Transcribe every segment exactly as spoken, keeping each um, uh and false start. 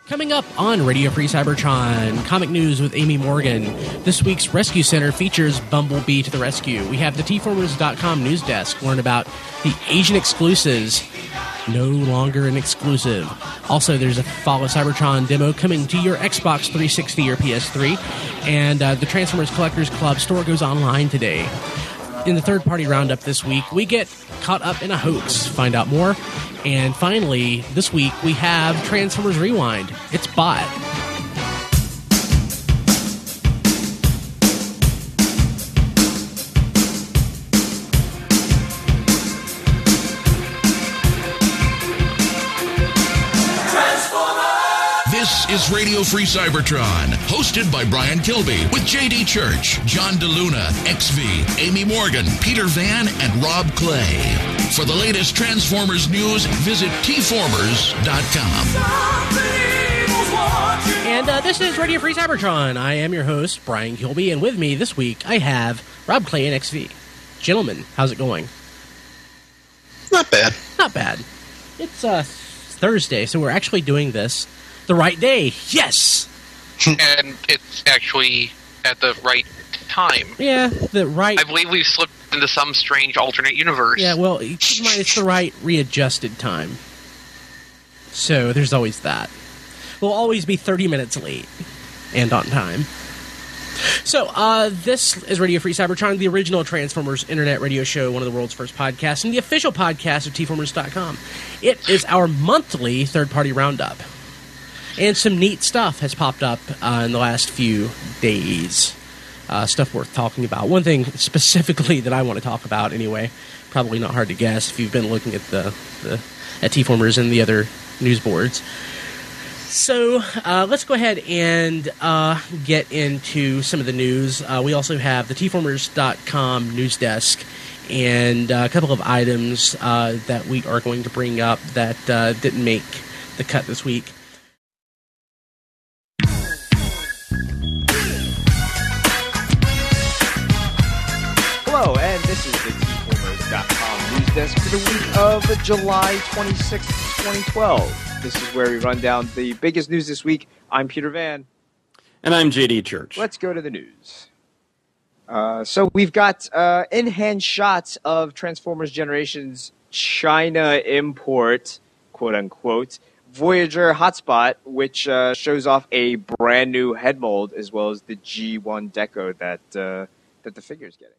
Coming up on Radio Free Cybertron, Comic News with Amy Morgan. This week's Rescue Center features Bumblebee to the rescue. We have the T formers dot com news desk, learn about the Asian exclusives, no longer an exclusive. Also, there's a Follow Cybertron demo coming to your Xbox three sixty or P S three, and uh, the Transformers Collectors Club store goes online today. In the third-party roundup this week, we get caught up in a hoax. Find out more. And finally, this week, we have Transformers Rewind. It's bot. This is Radio Free Cybertron, hosted by Brian Kilby, with J D Church, John DeLuna, X V, Amy Morgan, Peter Van, and Rob Clay. For the latest Transformers news, visit T formers dot com. And uh, this is Radio Free Cybertron. I am your host, Brian Kilby, and with me this week, I have Rob Clay and X V. Gentlemen, how's it going? Not bad. Not bad. It's uh, Thursday, so we're actually doing this the right day. Yes! And it's actually at the right time. Yeah, the right... I believe we've slipped into some strange alternate universe. Yeah, well, it's the right readjusted time. So there's always that. We'll always be thirty minutes late and on time. So, uh, this is Radio Free Cybertron, the original Transformers internet radio show, one of the world's first podcasts, and the official podcast of T formers dot com. It is our monthly third-party roundup. And some neat stuff has popped up uh, in the last few days. Uh, stuff worth talking about. One thing specifically that I want to talk about anyway, probably not hard to guess if you've been looking at the, the at T-Formers and the other news boards. So uh, let's go ahead and uh, get into some of the news. Uh, we also have the T formers dot com news desk and uh, a couple of items uh, that we are going to bring up that uh, didn't make the cut this week. Hello, and this is the T formers dot com news desk for the week of July twenty-sixth, twenty twelve. This is where we run down the biggest news this week. I'm Peter Van. And I'm J D Church. Let's go to the news. Uh, so we've got uh, in-hand shots of Transformers Generations China import, quote-unquote, Voyager hotspot, which uh, shows off a brand new head mold, as well as the G one deco that uh, that the figure's getting.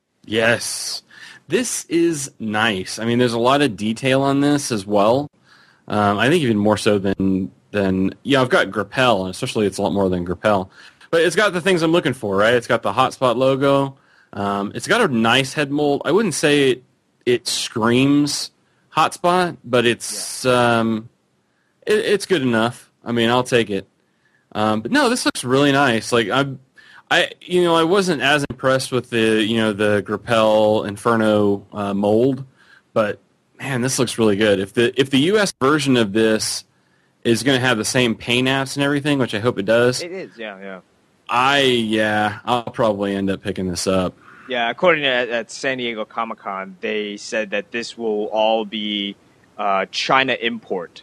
Yes. This is nice. I mean, there's a lot of detail on this as well. Um, I think even more so than, than yeah, I've got Grappel, and especially it's a lot more than Grappel. But it's got the things I'm looking for, right? It's got the hotspot logo. Um, it's got a nice head mold. I wouldn't say it, it screams hotspot, but it's yeah. um, it, it's good enough. I mean, I'll take it. Um, but no, this looks really nice. Like I, I, you know, I wasn't as impressed with the, you know, the Grappel Inferno uh, mold, but man, this looks really good. If the if the U S version of this is going to have the same paint apps and everything, which I hope it does. It is, yeah, yeah. I yeah, I'll probably end up picking this up. Yeah, according to at, at San Diego Comic-Con, they said that this will all be uh, China import.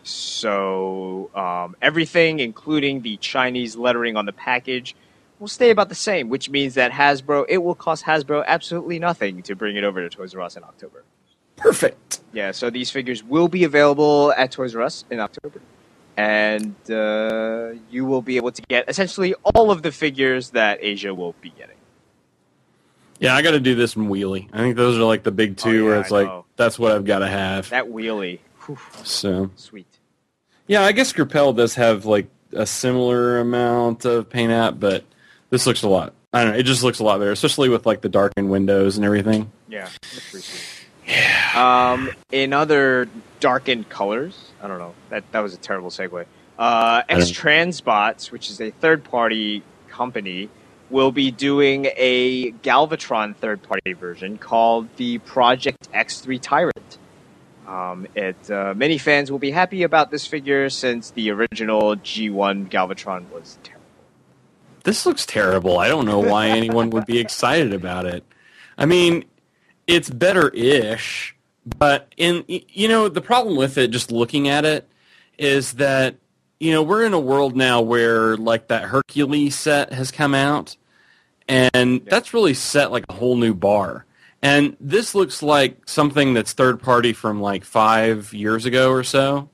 So um, everything, including the Chinese lettering on the package, will stay about the same, which means that Hasbro, it will cost Hasbro absolutely nothing to bring it over to Toys R Us in October. Perfect. Yeah, so these figures will be available at Toys R Us in October. And uh, you will be able to get essentially all of the figures that Asia will be getting. Yeah, I got to do this in Wheelie. I think those are like the big two oh, yeah, where it's I like, know. That's what I've got to have. That Wheelie. Whew. So Sweet. Yeah, I guess Grappel does have like a similar amount of paint app, but this looks a lot. I don't know. It just looks a lot better, especially with like the darkened windows and everything. Yeah, that's pretty sweet. Yeah. Um, in other darkened colors, I don't know. That that was a terrible segue. Uh, X-Transbots, which is a third-party company, will be doing a Galvatron third-party version called the Project X three Tyrant. Um, it uh, many fans will be happy about this figure since the original G one Galvatron was terrible. This looks terrible. I don't know why anyone would be excited about it. I mean, it's better-ish, but in you know the problem with it, just looking at it, is that you know, we're in a world now where like that Hercules set has come out, and yeah. that's really set like a whole new bar. And this looks like something that's third party from like five years ago or so,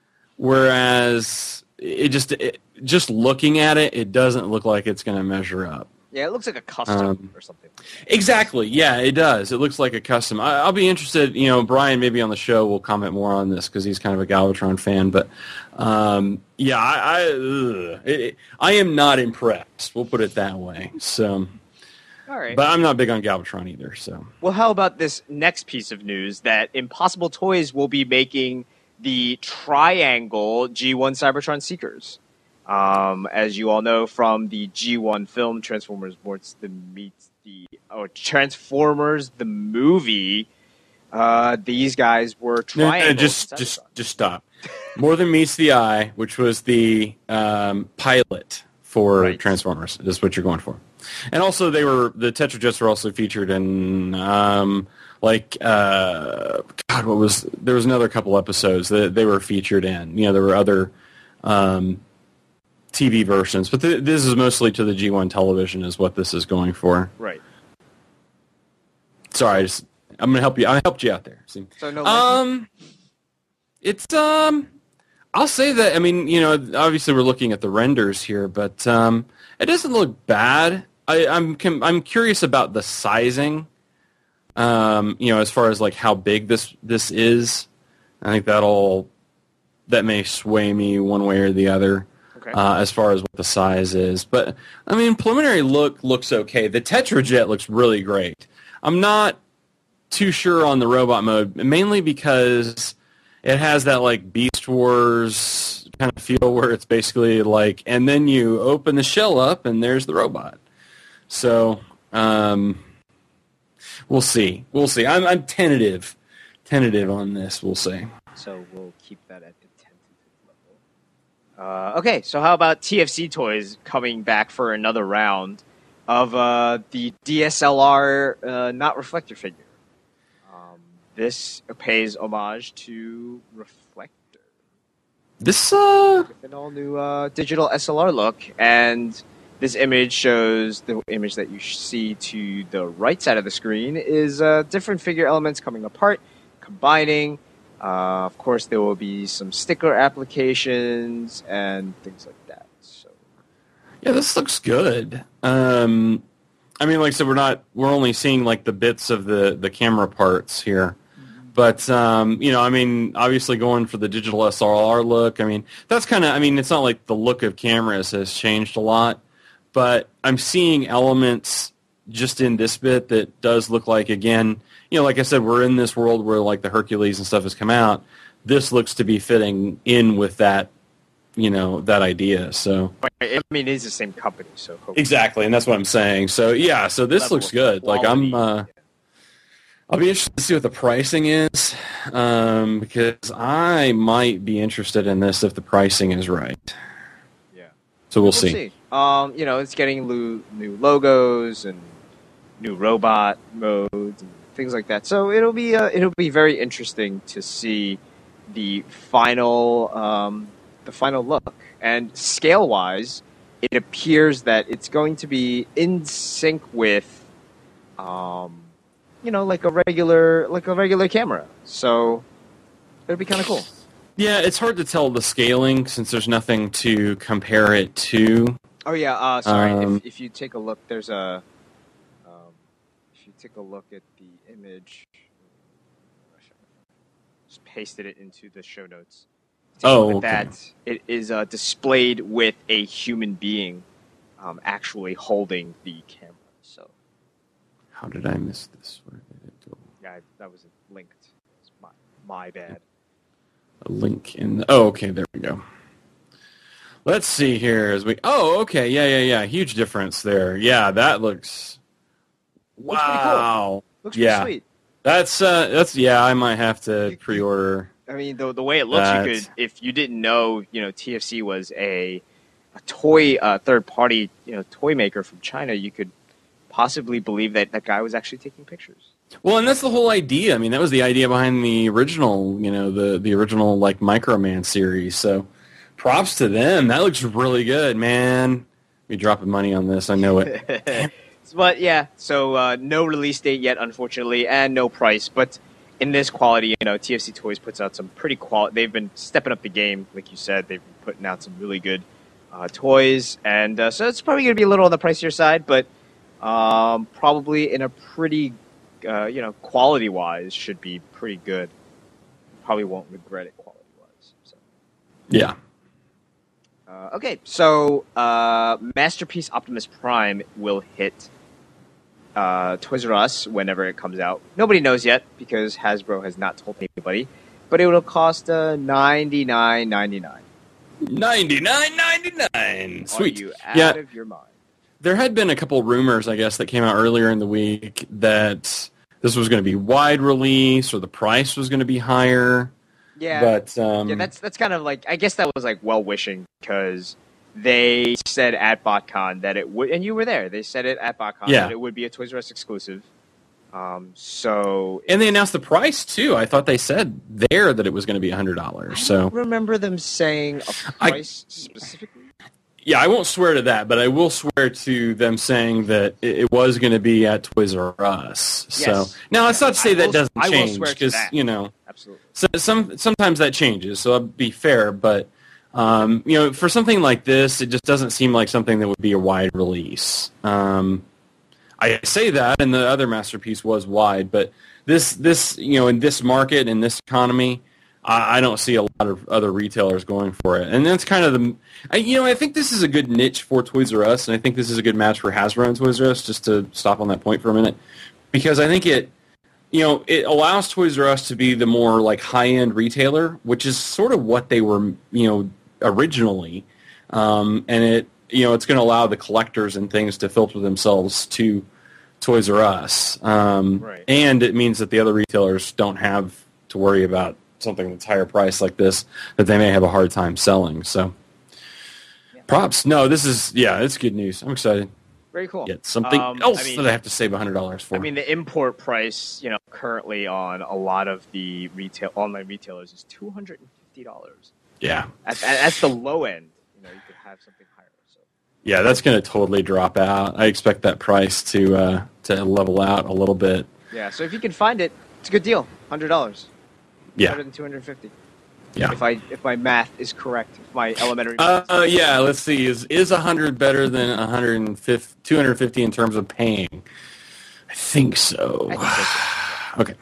whereas it just it, just looking at it, it doesn't look like it's going to measure up. Yeah, it looks like a custom um, or something. Exactly. Yeah, it does. It looks like a custom. I, I'll be interested. You know, Brian maybe on the show will comment more on this because he's kind of a Galvatron fan. But um, yeah, I I, ugh, it, I am not impressed. We'll put it that way. So. All right. But I'm not big on Galvatron either. So. Well, how about this next piece of news that Impossible Toys will be making the Triangle G one Cybertron Seekers. Um, as you all know from the G one film, Transformers Meets the meets the oh, Transformers the movie, uh, these guys were triangles. No, no, just just just stop. More Than Meets the Eye, which was the um, pilot for right. Transformers. That's what you're going for. And also, they were the Tetrajets were also featured in um, like uh, God, what was there was another couple episodes that they were featured in. You know, there were other um, T V versions, but th- this is mostly to the G one television, is what this is going for. Right. Sorry, I just, I'm gonna help you. I helped you out there. See? So no. Um, it's um, I'll say that. I mean, you know, obviously we're looking at the renders here, but um, it doesn't look bad. I, I'm I'm curious about the sizing. Um, you know, as far as like how big this this is, I think that'll that may sway me one way or the other. Okay. Uh, as far as what the size is, but I mean, preliminary look looks okay. The Tetrajet looks really great. I'm not too sure on the robot mode, mainly because it has that like Beast Wars kind of feel where it's basically like, and then you open the shell up and there's the robot. So um, we'll see. We'll see. I'm, I'm tentative, tentative on this. We'll see. So we'll keep that at the tentative level. Uh, okay, so how about T F C Toys coming back for another round of uh, the D S L R uh, not reflector figure? Um, this pays homage to Reflector. This uh, with an all new uh, digital S L R look, and this image shows the image that you see to the right side of the screen is uh, different figure elements coming apart, combining. Uh, of course, there will be some sticker applications and things like that. So, yeah, this looks good. Um, I mean, like I said, we're not we're only seeing like the bits of the, the camera parts here, mm-hmm. but um, you know, I mean, obviously going for the digital S L R look. I mean, that's kind of. I mean, it's not like the look of cameras has changed a lot. But I'm seeing elements just in this bit that does look like, again, you know, like I said, we're in this world where like the Hercules and stuff has come out. This looks to be fitting in with that, you know, that idea. So I mean, it is the same company, so hopefully. Exactly, and that's what I'm saying. So yeah, so this looks good. Like I'm, uh, I'll be interested to see what the pricing is, um, because I might be interested in this if the pricing is right. Yeah. So we'll, we'll see. see. Um, you know, it's getting new, new logos and new robot modes and things like that. So it'll be uh, it'll be very interesting to see the final um, the final look. And scale wise, it appears that it's going to be in sync with, um, you know, like a regular like a regular camera. So it'll be kind of cool. Yeah, it's hard to tell the scaling since there's nothing to compare it to. Oh yeah, uh, sorry. Um, if, if you take a look, there's a. Um, if you take a look at the image, just pasted it into the show notes. Take oh, a look okay. at that. It is uh, displayed with a human being, um, actually holding the camera. So. How did I miss this? Where did it go? Yeah, that was linked. It's my my bad. A link in. The, oh, okay. There we go. Let's see here as we. Oh, okay. Yeah, yeah, yeah. Huge difference there. Yeah, that looks. Looks wow. Pretty cool. Looks yeah. pretty sweet. That's uh. That's yeah. I might have to pre-order. I mean, the the way it looks, that. you could, if you didn't know, you know, T F C was a a toy uh, third party, you know, toy maker from China. You could possibly believe that that guy was actually taking pictures. Well, and that's the whole idea. I mean, that was the idea behind the original, you know, the the original like Microman series. So. Props to them. That looks really good, man. Be dropping money on this. I know it. But yeah, so uh, no release date yet, unfortunately, and no price. But in this quality, you know, T F C Toys puts out some pretty quality. They've been stepping up the game, like you said. They've been putting out some really good uh, toys, and uh, so it's probably going to be a little on the pricier side, but um, probably in a pretty, uh, you know, quality-wise, should be pretty good. Probably won't regret it quality-wise. So. Yeah. Uh, okay, so uh, Masterpiece Optimus Prime will hit uh, Toys R Us whenever it comes out. Nobody knows yet because Hasbro has not told anybody, but it will cost uh, ninety-nine ninety-nine. ninety-nine ninety-nine. Sweet. Are you out yeah. of your mind? There had been a couple rumors, I guess, that came out earlier in the week that this was going to be wide release or the price was going to be higher. Yeah, but um, yeah, that's that's kind of like, I guess that was like well wishing because they said at BotCon that it would, and you were there. They said it at BotCon yeah. that it would be a Toys R Us exclusive. Um, so and they announced the price too. I thought they said there that it was going to be a hundred dollars. So I don't remember them saying a price I, specifically. Yeah, I won't swear to that, but I will swear to them saying that it, it was going to be at Toys R Us. Yes. So now it's not to say I that will, doesn't I change because you know, absolutely. So, some sometimes that changes. So I'll be fair, but um, you know, for something like this, it just doesn't seem like something that would be a wide release. Um, I say that, and the other Masterpiece was wide, but this this you know, in this market, in this economy, I, I don't see a lot of other retailers going for it. And that's kind of the, I, you know, I think this is a good niche for Toys R Us, and I think this is a good match for Hasbro and Toys R Us, just to stop on that point for a minute, because I think it, you know, it allows Toys R Us to be the more like high-end retailer, which is sort of what they were, you know, originally. Um, and it, you know, it's going to allow the collectors and things to filter themselves to Toys R Us. Um, right. And it means that the other retailers don't have to worry about something that's higher priced like this that they may have a hard time selling. So yeah. Props. No, this is, yeah, it's good news. I'm excited. Very cool. Get something um, else I mean, that I have to save one hundred dollars for. I mean, the import price, you know, currently on a lot of the retail online retailers is two hundred fifty dollars. Yeah. At, that's the low end. You know, you could have something higher. So. Yeah, that's going to totally drop out. I expect that price to uh, to level out a little bit. Yeah, so if you can find it, it's a good deal. one hundred dollars. Yeah. Better than two hundred fifty dollars. Yeah. If I if my math is correct, if my elementary uh, math is yeah, let's see. Is is one hundred better than one hundred fifty, two hundred fifty in terms of paying? I think so. I think so. Okay.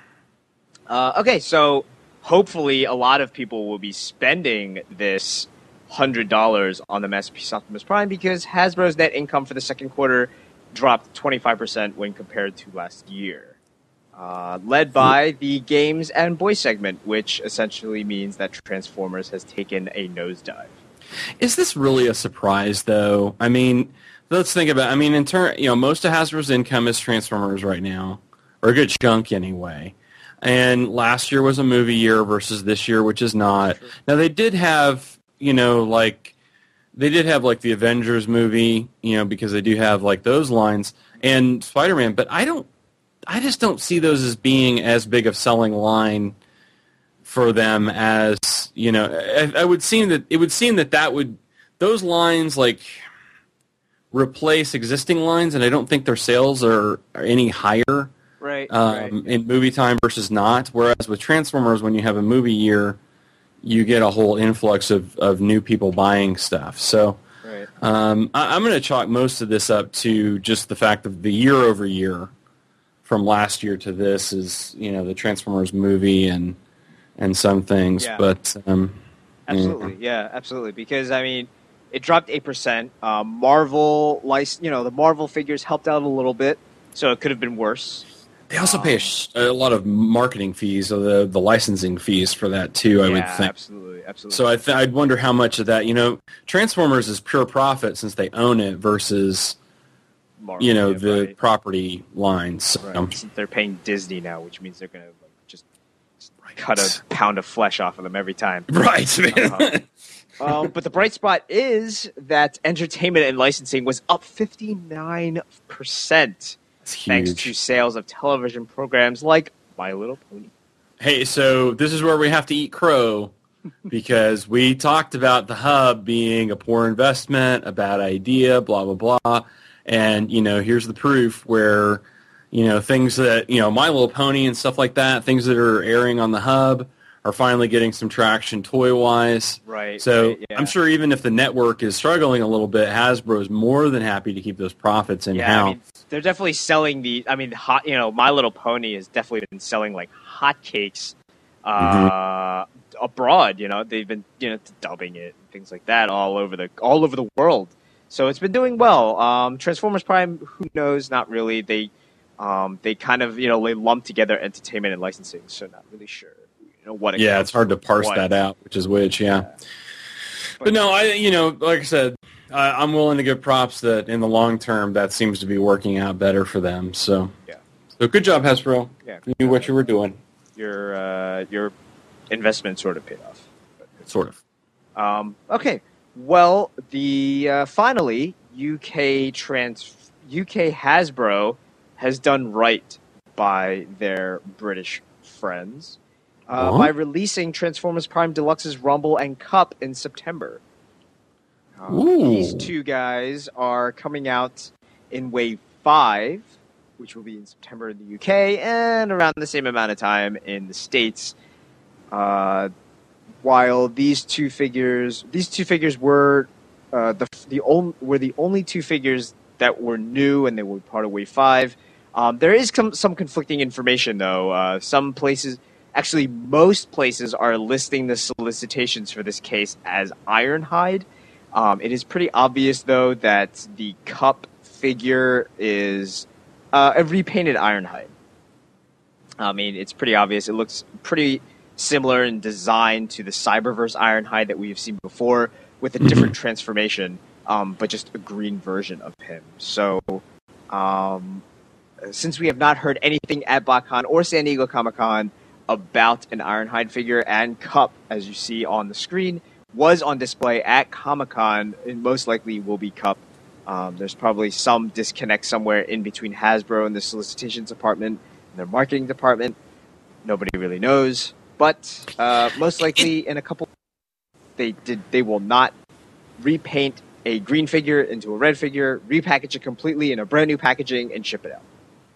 Uh, okay, so hopefully a lot of people will be spending this one hundred dollars on the Masterpiece Optimus Prime because Hasbro's net income for the second quarter dropped twenty-five percent when compared to last year. Uh, led by the games and boy segment, which essentially means that Transformers has taken a nosedive. Is this really a surprise, though? I mean, let's think about. I mean, in turn, you know, most of Hasbro's income is Transformers right now, or a good chunk anyway. And last year was a movie year versus this year, which is not. True. Now they did have, you know, like they did have like the Avengers movie, you know, because they do have like those lines and Spider-Man, but I don't. I just don't see those as being as big of selling line for them as, you know, I, I would seem that it would seem that that would, those lines like replace existing lines, and I don't think their sales are, are any higher right, um, right. in movie time versus not. Whereas with Transformers, when you have a movie year, you get a whole influx of, of new people buying stuff. So right. um, I, I'm going to chalk most of this up to just the fact of the year over year. From last year to this is, you know, the Transformers movie and and some things, yeah. but um, absolutely, yeah. yeah, absolutely. Because I mean, it dropped eight percent. Um, Marvel, you know, the Marvel figures helped out a little bit, so it could have been worse. They also um, pay a, sh- a lot of marketing fees, or the the licensing fees for that too. I yeah, would think. absolutely, absolutely. So I th- I'd wonder how much of that, you know, Transformers is pure profit since they own it versus. Marvel, you know, yeah, the right. property lines. So. Right. They're paying Disney now, which means they're going to like, just right. cut a pound of flesh off of them every time. Right. uh-huh. um, but the bright spot is that entertainment and licensing was up fifty-nine percent thanks to sales of television programs like My Little Pony. Hey, so this is where we have to eat crow. because we talked about the hub being a poor investment, a bad idea, blah, blah, blah. And, you know, here's the proof where, you know, things that, you know, My Little Pony and stuff like that, things that are airing on the hub are finally getting some traction toy-wise. Right. So right, yeah. I'm sure even if the network is struggling a little bit, Hasbro is more than happy to keep those profits in-house. Yeah, I mean, they're definitely selling the, I mean, hot, you know, My Little Pony has definitely been selling like hotcakes uh, mm-hmm. abroad, you know. They've been, you know, dubbing it and things like that all over the all over the world. So it's been doing well. Um, Transformers Prime, who knows? Not really. They um, they kind of, you know, they lump together entertainment and licensing, so not really sure, you know, what. It yeah, it's hard to parse what. that out, which is which. Yeah, yeah. But, but no, I you know, like I said, I, I'm willing to give props that in the long term that seems to be working out better for them. So yeah, so good job, Hasbro. Yeah, you knew what you were doing. Your uh, your investment sort of paid off. Sort of. Um, okay. Well, the uh, finally U K trans U K Hasbro has done right by their British friends uh, by releasing Transformers Prime Deluxe's Rumble and Cup in September. Uh, these two guys are coming out in Wave Five, which will be in September in the U K, and around the same amount of time in the States. Uh, while these two figures, these two figures were uh, the the only were the only two figures that were new, and they were part of Wave Five. Um, there is com- some conflicting information, though. Uh, some places, actually, most places are listing the solicitations for this case as Ironhide. Um, it is pretty obvious, though, that the Cup figure is uh, a repainted Ironhide. I mean, it's pretty obvious. It looks pretty similar in design to the Cyberverse Ironhide that we've seen before, with a different transformation, um, but just a green version of him. So, um, since we have not heard anything at BotCon or San Diego Comic-Con about an Ironhide figure, and Cup, as you see on the screen, was on display at Comic-Con, and most likely will be Cup. Um, there's probably some disconnect somewhere in between Hasbro and the solicitations department and their marketing department. Nobody really knows. But uh, most likely in a couple, they did. They will not repaint a green figure into a red figure, repackage it completely in a brand new packaging, and ship it out.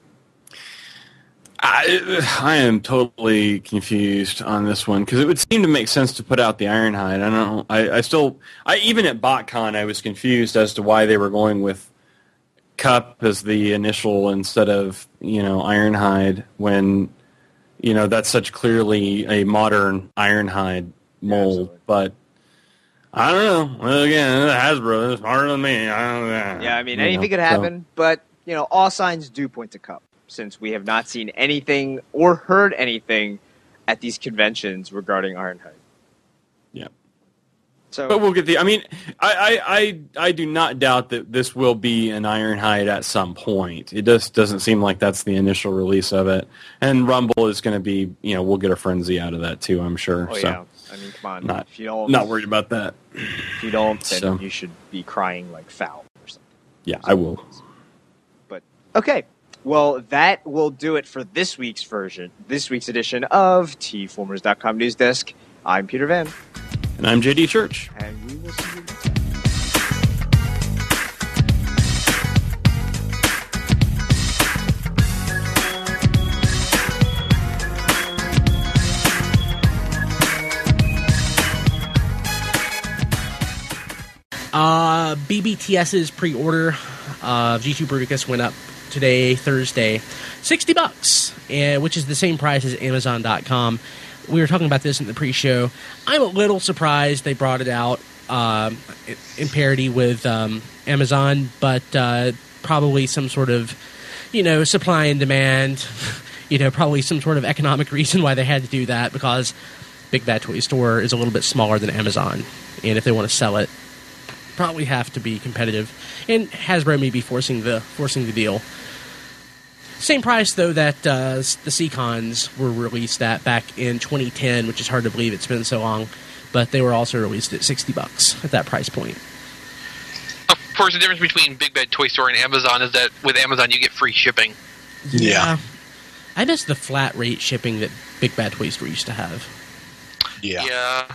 I, I am totally confused on this one because it would seem to make sense to put out the Ironhide. I don't know. I, I still, I even at BotCon, I was confused as to why they were going with Cup as the initial instead of, you know, Ironhide when, you know, that's such clearly a modern Ironhide mold. Yeah, but I don't know. Well, again, Hasbro is smarter than me. I don't know. Yeah, I mean, you anything know, could happen, so. But, you know, all signs do point to Cup, since we have not seen anything or heard anything at these conventions regarding Ironhide. Yeah. So, but we'll get the. I mean, I, I, I, I do not doubt that this will be an Ironhide at some point. It just doesn't seem like that's the initial release of it. And Rumble is going to be, you know, we'll get a frenzy out of that too, I'm sure. Oh so, yeah, I mean, come on. Not, if you don't, not worried about that. If you don't, then so. you should be crying like foul or something. Yeah, I will. But okay. Well, that will do it for this week's version, this week's edition of T Formers dot com News Desk. I'm Peter Van. And I'm J D Church. And we will see you next time. Uh, B B T S's pre-order of G two Bruticus went up today, Thursday, sixty bucks, uh, which is the same price as Amazon dot com. We were talking about this in the pre-show. I'm a little surprised they brought it out uh, in parity with um, Amazon, but uh, probably some sort of, you know, supply and demand, you know, probably some sort of economic reason why they had to do that, because Big Bad Toy Store is a little bit smaller than Amazon, and if they want to sell it, probably have to be competitive, and Hasbro may be forcing the forcing the deal. Same price, though, that uh, the Seacons were released at back in twenty ten, which is hard to believe it's been so long, but they were also released at sixty bucks at that price point. Of course, the difference between Big Bad Toy Store and Amazon is that with Amazon you get free shipping. Yeah. yeah. I miss the flat rate shipping that Big Bad Toy Store used to have. Yeah. Yeah.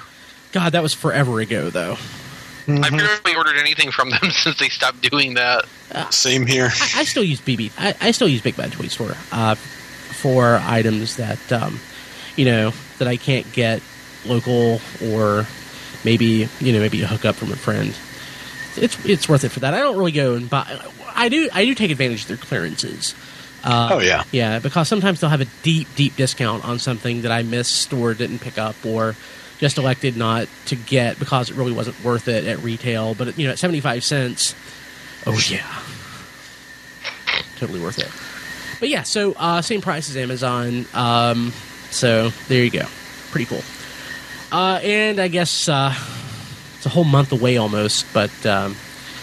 God, that was forever ago, though. Mm-hmm. I've barely ordered anything from them since they stopped doing that. Uh, Same here. I, I still use B B. I, I still use Big Bad Toy Store uh, for items that um, you know that I can't get local, or maybe you know maybe a hookup from a friend. It's it's worth it for that. I don't really go and buy. I do I do take advantage of their clearances. Uh, oh yeah, yeah, because sometimes they'll have a deep deep discount on something that I missed or didn't pick up or just elected not to get because it really wasn't worth it at retail. But you know, at seventy-five cents, oh yeah, totally worth it. But yeah, so uh, same price as Amazon. Um, so there you go, pretty cool. Uh, and I guess uh, it's a whole month away almost, but um,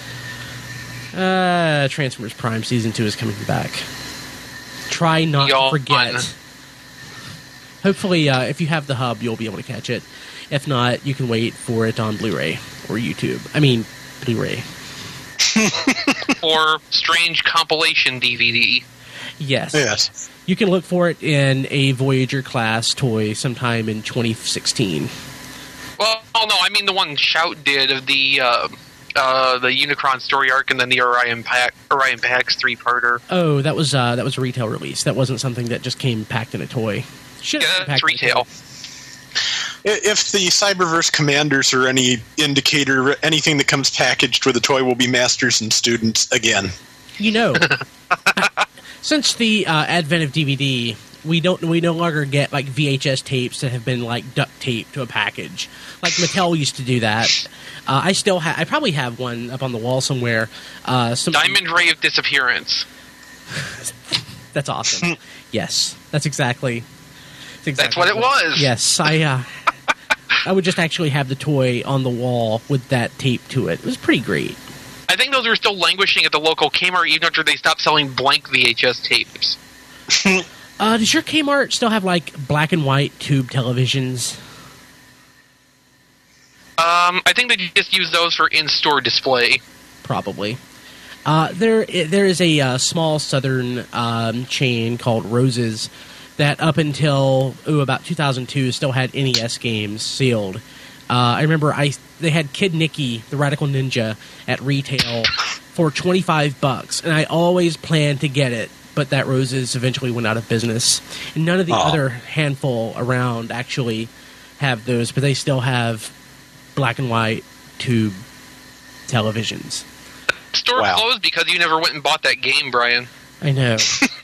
uh, Transformers Prime Season two is coming back. Try not Yawn. to forget. Hopefully, uh, if you have the hub, you'll be able to catch it. If not, you can wait for it on Blu-ray or YouTube. I mean, Blu-ray. Or strange compilation D V D. Yes. Yes. You can look for it in a Voyager class toy sometime in twenty sixteen. Well, oh no, I mean the one Shout did of the uh, uh, the Unicron story arc and then the Orion Pack, Orion Pax three-parter. Oh, that was uh, that was a retail release. That wasn't something that just came packed in a toy. Should Yeah, that's retail. If the Cyberverse commanders are any indicator, anything that comes packaged with a toy will be masters and students again. You know, since the uh, advent of D V D, we don't we no longer get like V H S tapes that have been like duct taped to a package. Like Mattel used to do that. Uh, I still have. I probably have one up on the wall somewhere. Uh, some Diamond Ray of Disappearance. That's awesome. Yes, that's exactly. That's, exactly That's what it was. Yes, I. Uh, I would just actually have the toy on the wall with that tape to it. It was pretty great. I think those are still languishing at the local Kmart even after they stopped selling blank V H S tapes. Uh, does your Kmart still have like black and white tube televisions? Um, I think they just use those for in-store display. Probably. Uh, there, there is a uh, small southern um, chain called Roses that up until ooh, about two thousand two still had N E S games sealed. Uh, I remember I they had Kid Nicky, the Radical Ninja, at retail for twenty-five bucks, and I always planned to get it, but that Roses eventually went out of business. And none of the Aww. other handful around actually have those, but they still have black and white tube televisions. Store Wow. closed because you never went and bought that game, Brian. I know.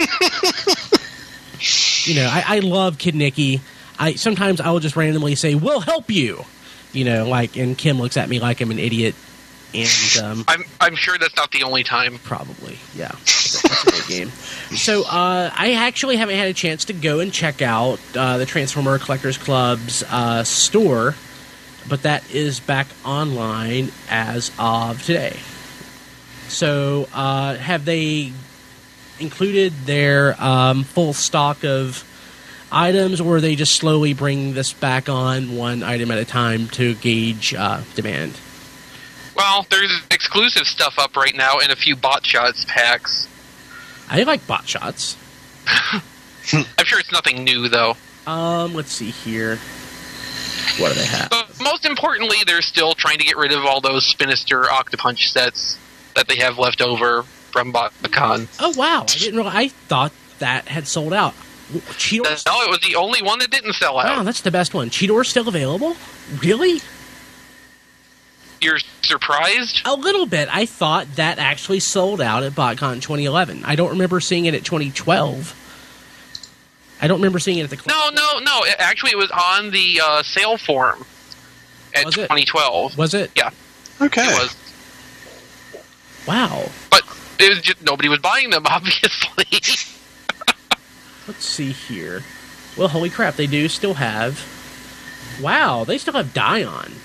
You know, I, I love Kid Nicky. I sometimes I will just randomly say, "We'll help you," you know, like, and Kim looks at me like I'm an idiot, and um, I'm I'm sure that's not the only time. probably, yeah, that's a, that's a good game. So uh, I actually haven't had a chance to go and check out uh, the Transformer Collectors Club's uh, store, but that is back online as of today. So uh, have they included their um, full stock of items, or are they just slowly bring this back on one item at a time to gauge uh, demand? Well, there's exclusive stuff up right now and a few bot shots packs. I like bot shots. I'm sure it's nothing new, though. Um, let's see here. What do they have? But most importantly, they're still trying to get rid of all those Spinister Octopunch sets that they have left over from BotCon. Oh wow! I didn't realize. I thought that had sold out. Cheetor. No, it was the only one that didn't sell out. Wow, that's the best one. Cheetor's still available? Really? You're surprised? A little bit. I thought that actually sold out at BotCon twenty eleven. I don't remember seeing it at twenty twelve. I don't remember seeing it at the club. No, no, no. It, actually, it was on the uh, sale form at Was it? twenty twelve. Was it? Yeah, Okay. it was. Wow. But it was just nobody was buying them, obviously. Let's see here. Well, holy crap, they do still have... Wow, they still have Dion.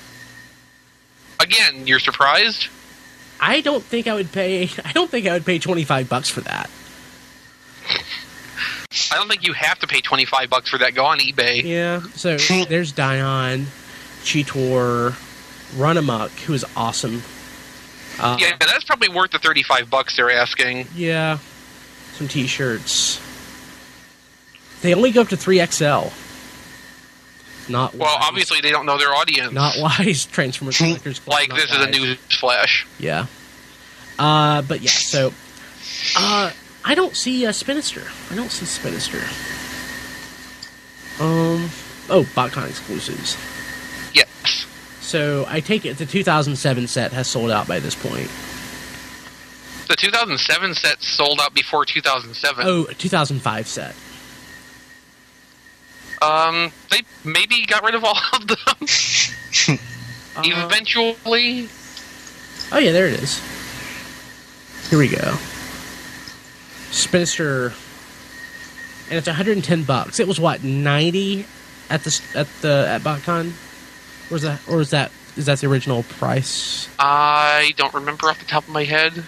Again, you're surprised? I don't think I would pay... I don't think I would pay twenty-five bucks for that. I don't think you have to pay twenty-five bucks for that. Go on eBay. Yeah, so there's Dion, Cheetor, Runamuck, who is awesome. Uh, Yeah, that's probably worth the thirty-five bucks they're asking. Yeah, some t-shirts. They only go up to three X L. Not Well, wise. obviously they don't know their audience. Not wise, Transformers Collectors Club. like not this is a wise. news flash. Yeah. Uh, but yeah, so uh, I don't see uh, Spinister. I don't see Spinister. Um. Oh, BotCon exclusives. Yes. So I take it the two thousand seven set has sold out by this point. The two thousand seven set sold out before two thousand seven. Oh, two thousand five set. Um, they maybe got rid of all of them. Uh, Eventually. Oh yeah, there it is. Here we go. Spinister, and it's one hundred ten bucks. It was what ninety at the at the at BotCon. Or is that or is that is that the original price? I don't remember off the top of my head.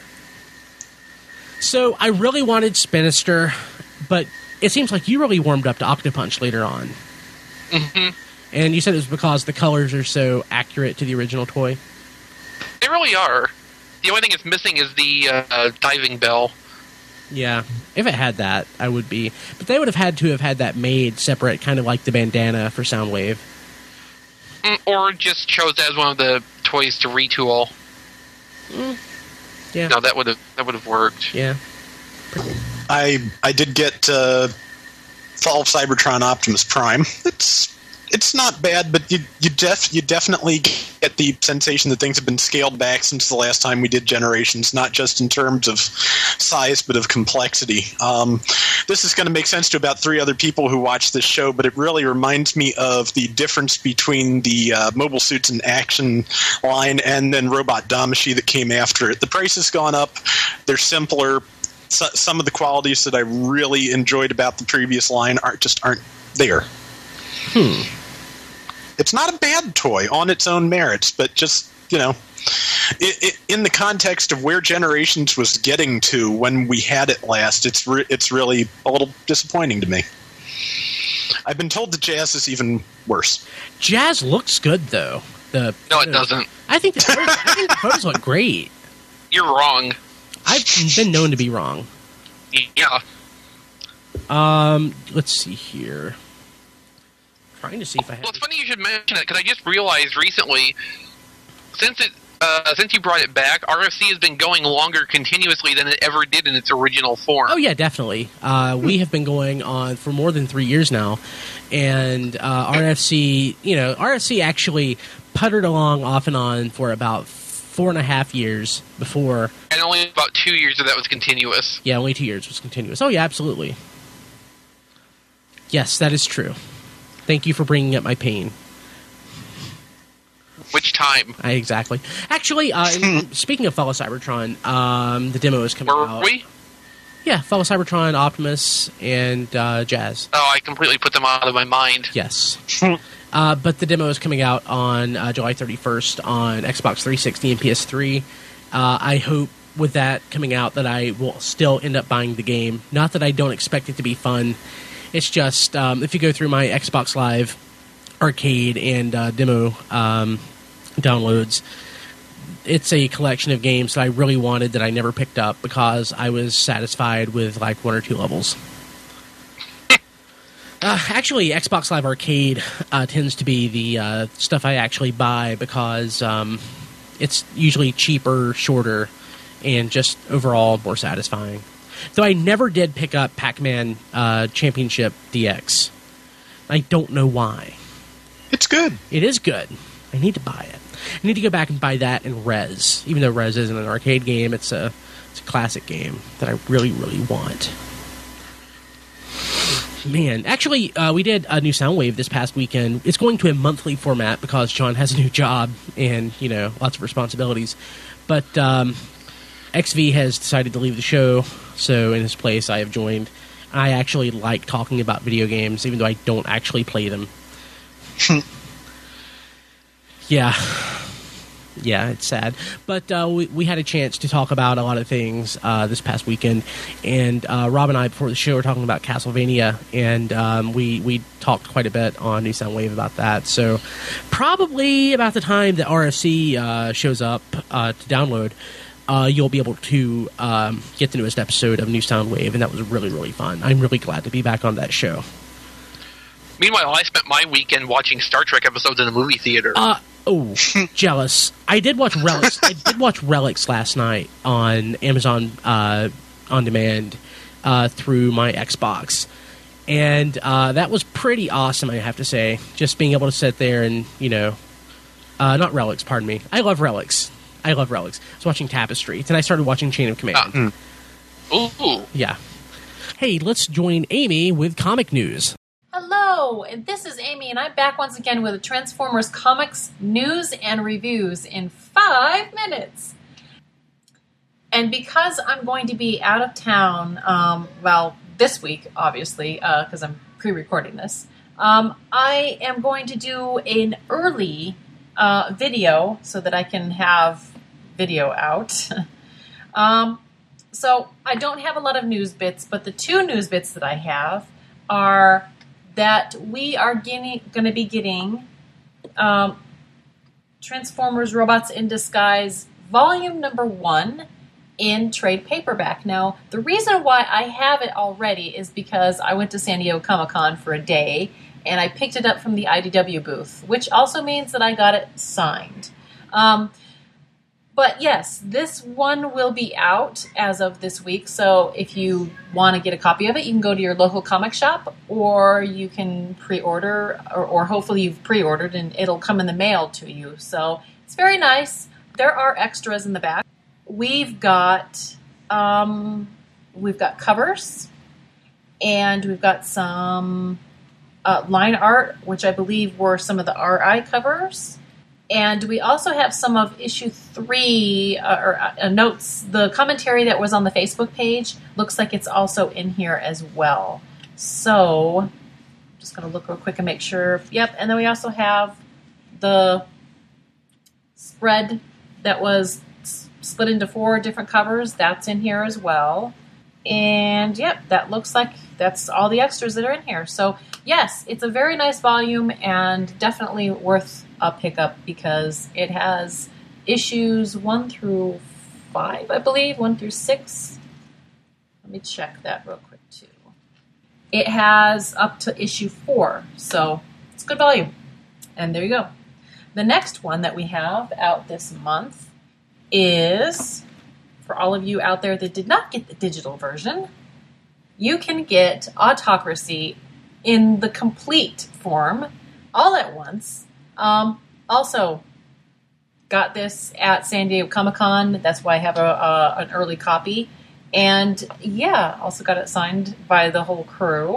So I really wanted Spinister, but it seems like you really warmed up to Octopunch later on. hmm And you said it was because the colors are so accurate to the original toy. They really are. The only thing it's missing is the uh, diving bell. Yeah, if it had that, I would be. But they would have had to have had that made separate, kind of like the bandana for Soundwave. Mm, or just chose as one of the toys to retool. Yeah, No, that would have that would have worked. yeah. I I did get uh, Fall of Cybertron Optimus Prime. It's it's not bad, but you you def you definitely get the sensation that things have been scaled back since the last time we did Generations, not just in terms of size but of complexity. Um, this is going to make sense to about three other people who watch this show, but it really reminds me of the difference between the uh, Mobile Suits in Action line and then Robot Damacy that came after it. The price has gone up. They're simpler. So, some of the qualities that I really enjoyed about the previous line are just aren't there. Hmm. It's not a bad toy on its own merits, but just, you know, it, it, in the context of where Generations was getting to when we had it last, it's re- it's really a little disappointing to me. I've been told that Jazz is even worse. Jazz looks good though. The No, it doesn't. I think the photos, I think the photos look great. You're wrong. I've been known to be wrong. Yeah. Um, let's see here. Trying to see if I have. Well, it's funny you should mention it because I just realized recently, since it uh, since you brought it back, R F C has been going longer continuously than it ever did in its original form. Oh yeah, definitely. Uh, we have been going on for more than three years now, and uh, R F C, you know, R F C actually puttered along off and on for about four and a half years before. And only about two years of that was continuous. Yeah, only two years was continuous. Oh yeah, absolutely. Yes, that is true. Thank you for bringing up my pain. Which time? I, exactly. Actually, uh, in- speaking of Fellow Cybertron, um, the demo is coming Were out. we? Yeah, Fellow Cybertron, Optimus, and uh, Jazz. Oh, I completely put them out of my mind. Yes. uh, but the demo is coming out on uh, July thirty-first on Xbox three sixty and P S three. Uh, I hope with that coming out that I will still end up buying the game. Not that I don't expect it to be fun. It's just, um, if you go through my Xbox Live arcade and uh, demo um, downloads, it's a collection of games that I really wanted that I never picked up because I was satisfied with like one or two levels. Uh, actually, Xbox Live Arcade uh, tends to be the uh, stuff I actually buy because um, it's usually cheaper, shorter, and just overall more satisfying. Though I never did pick up Pac-Man uh, Championship D X. I don't know why. It's good. It is good. I need to buy it. I need to go back and buy that in Rez. Even though Rez isn't an arcade game, it's a, it's a classic game that I really, really want. Man, actually, uh, we did a new Soundwave this past weekend. It's going to a monthly format because John has a new job and, you know, lots of responsibilities. But um, X V has decided to leave the show, so in his place I have joined. I actually like talking about video games, even though I don't actually play them. Yeah. Yeah, it's sad. But uh, we, we had a chance to talk about a lot of things uh, this past weekend. And uh, Rob and I, before the show, were talking about Castlevania. And um, we, we talked quite a bit on New Soundwave about that. So probably about the time that R F C uh, shows up uh, to download, uh, you'll be able to um, get the newest episode of New Soundwave. And that was really, really fun. I'm really glad to be back on that show. Meanwhile, I spent my weekend watching Star Trek episodes in the movie theater. Uh, oh, jealous. I did watch Relics. I did watch Relics last night on Amazon uh, On Demand uh, through my Xbox. And uh, that was pretty awesome, I have to say. Just being able to sit there and, you know... Uh, not Relics, pardon me. I love Relics. I love Relics. I was watching Tapestry. Then I started watching Chain of Command. Uh, ooh. Yeah. Hey, let's join Amy with comic news. Hello, and this is Amy, and I'm back once again with Transformers comics news and reviews in five minutes. And because I'm going to be out of town, um, well, this week, obviously, because uh, I'm pre-recording this, um, I am going to do an early uh, video so that I can have video out. um, so I don't have a lot of news bits, but the two news bits that I have are that we are going to be getting um, Transformers Robots in Disguise volume number one in trade paperback. Now, the reason why I have it already is because I went to San Diego Comic-Con for a day, and I picked it up from the I D W booth, which also means that I got it signed. Um, but yes, this one will be out as of this week, so if you want to get a copy of it, you can go to your local comic shop, or you can pre-order, or, or hopefully you've pre-ordered, and it'll come in the mail to you. So it's very nice. There are extras in the back. We've got um, we've got covers, and we've got some uh, line art, which I believe were some of the R I covers. And we also have some of issue three, uh, or uh, notes. The commentary that was on the Facebook page looks like it's also in here as well. So I'm just going to look real quick and make sure. Yep, and then we also have the spread that was split into four different covers. That's in here as well. And yep, that looks like that's all the extras that are in here. So yes, it's a very nice volume and definitely worth a pickup because it has issues one through five, I believe, one through six. Let me check that real quick too. It has up to issue four, so it's a good volume. And there you go. The next one that we have out this month is, for all of you out there that did not get the digital version, you can get Autocracy in the complete form all at once. Um, also, got this at San Diego Comic-Con. That's why I have a, a an early copy. And yeah, also got it signed by the whole crew.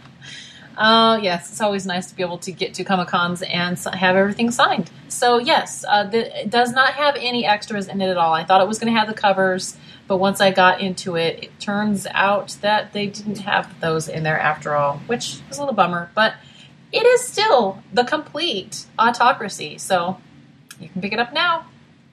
Uh, yes, it's always nice to be able to get to Comic-Cons and have everything signed. So yes, uh, the, it does not have any extras in it at all. I thought it was going to have the covers, but once I got into it, it turns out that they didn't have those in there after all, which is a little bummer. But it is still the complete Autocracy, so you can pick it up now.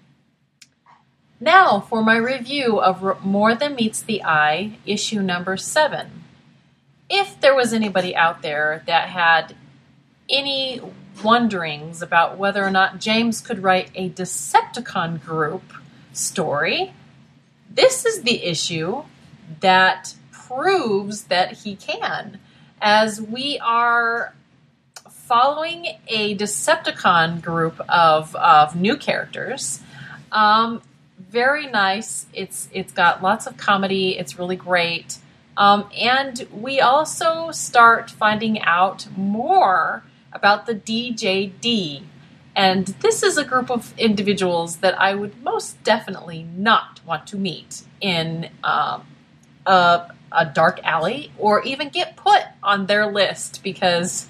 Now for my review of More Than Meets the Eye, issue number seven. If there was anybody out there that had any wonderings about whether or not James could write a Decepticon group story, this is the issue that proves that he can, as we are following a Decepticon group of, of new characters. Um, very nice. It's it's got lots of comedy. It's really great. Um, and we also start finding out more about the D J D. And this is a group of individuals that I would most definitely not want to meet in um, a, a dark alley or even get put on their list because,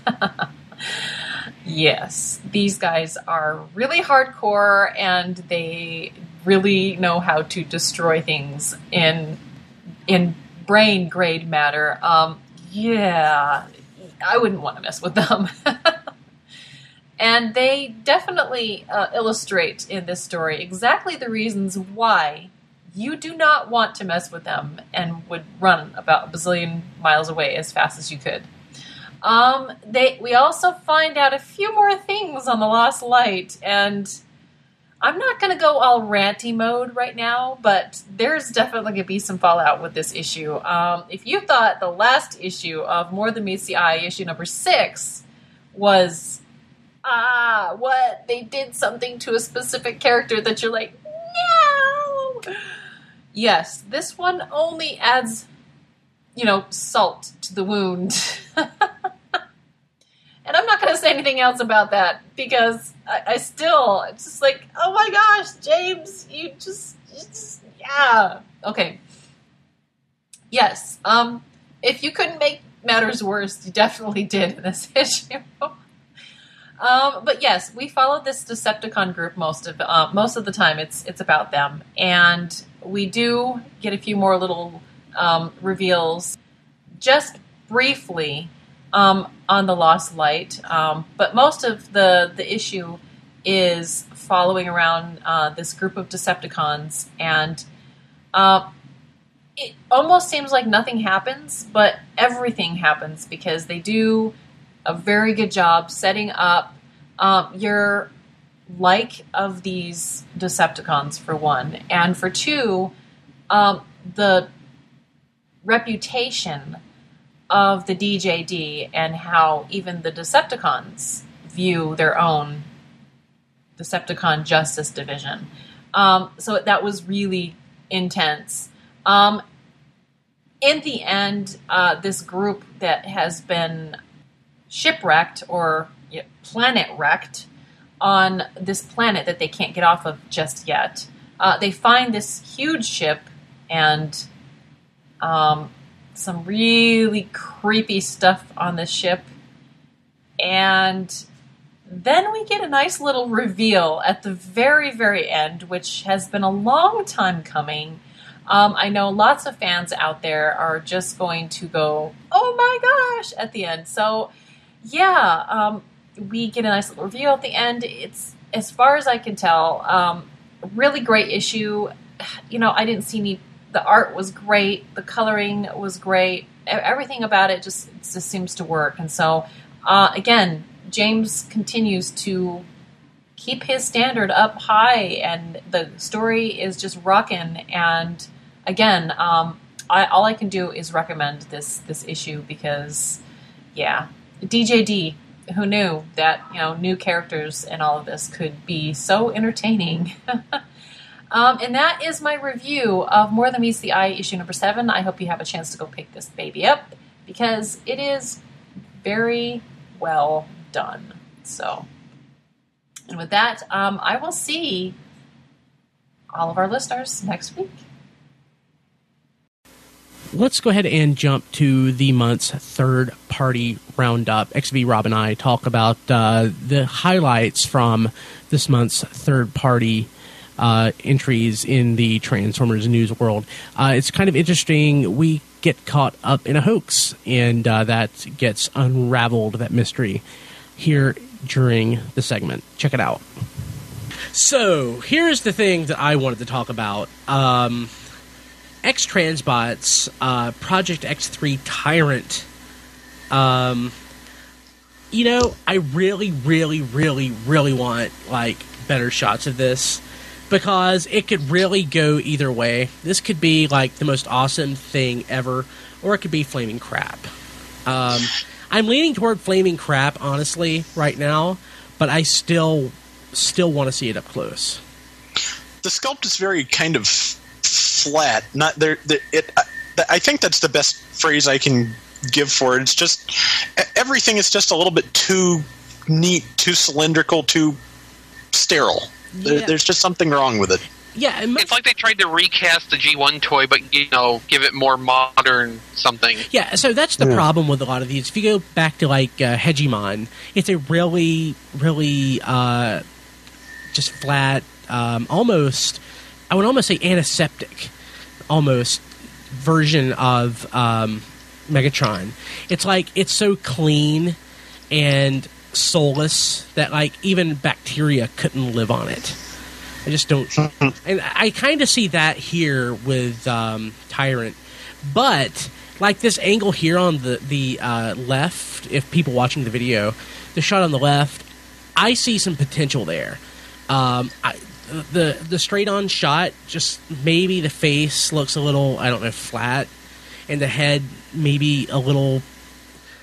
yes, these guys are really hardcore and they really know how to destroy things in in brain grade matter. Um, yeah, I wouldn't want to mess with them. And they definitely uh, illustrate in this story exactly the reasons why you do not want to mess with them and would run about a bazillion miles away as fast as you could. Um, they we also find out a few more things on the Lost Light, and I'm not going to go all ranty mode right now, but there's definitely going to be some fallout with this issue. Um, if you thought the last issue of More Than Meets the Eye, issue number six, was, ah, what? They did something to a specific character that you're like, no! Yes, this one only adds, you know, salt to the wound. And I'm not going to say anything else about that because I, I still, it's just like, oh my gosh, James, you just, you just, yeah. Okay. Yes. Um, if you couldn't make matters worse, you definitely did in this issue. um, but yes, we followed this Decepticon group most of uh, most of the time. It's it's about them, and we do get a few more little um, reveals, just briefly. Um, on the Lost Light, um, but most of the, the issue is following around uh, this group of Decepticons, and uh, it almost seems like nothing happens, but everything happens because they do a very good job setting up um, your like of these Decepticons, for one, and for two, um, the reputation of the D J D and how even the Decepticons view their own Decepticon Justice Division. Um, so that was really intense. Um, in the end, uh, this group that has been shipwrecked or you know, planet wrecked on this planet that they can't get off of just yet, uh, they find this huge ship and um, some really creepy stuff on the ship, and then we get a nice little reveal at the very, very end, which has been a long time coming. Um, I know lots of fans out there are just going to go, oh my gosh, at the end. So, yeah, um, we get a nice little reveal at the end. It's, as far as I can tell, um, really great issue. You know, I didn't see any. The art was great. The coloring was great. Everything about it just it just seems to work. And so, uh, again, James continues to keep his standard up high, and the story is just rocking. And again, um, I, all I can do is recommend this this issue because, yeah, D J D. Who knew that you know new characters and all of this could be so entertaining. Um, and that is my review of More Than Meets the Eye, issue number seven. I hope you have a chance to go pick this baby up because it is very well done. So, and with that, um, I will see all of our listeners next week. Let's go ahead and jump to the month's third-party roundup. X V Rob and I talk about uh, the highlights from this month's third-party Uh, entries in the Transformers news world. Uh, it's kind of interesting. We get caught up in a hoax, and uh, that gets unraveled, that mystery, here during the segment. Check it out. So, here's the thing that I wanted to talk about. Um, X-Transbots, uh, Project X three Tyrant. Um, you know, I really, really, really, really want, like, better shots of this. Because it could really go either way. This could be like the most awesome thing ever, or it could be flaming crap. Um, I'm leaning toward flaming crap, honestly, right now, but I still still want to see it up close. The sculpt is very kind of flat. Not there. It. I, I think that's the best phrase I can give for it. It's just everything is just a little bit too neat, too cylindrical, too sterile. Yeah. There, there's just something wrong with it. Yeah, it it's like they tried to recast the G one toy, but you know, give it more modern something. Yeah, so that's the yeah. problem with a lot of these. If you go back to like uh, Hegemon, it's a really, really uh, just flat, um, almost. I would almost say antiseptic, almost version of um, Megatron. It's like it's so clean and soulless that like even bacteria couldn't live on it. I just don't, and I kind of see that here with um, Tyrant, but like this angle here on the the uh, left, if people watching the video, the shot on the left, I see some potential there. Um, I, the the straight on shot, just maybe the face looks a little, I don't know, flat, and the head maybe a little.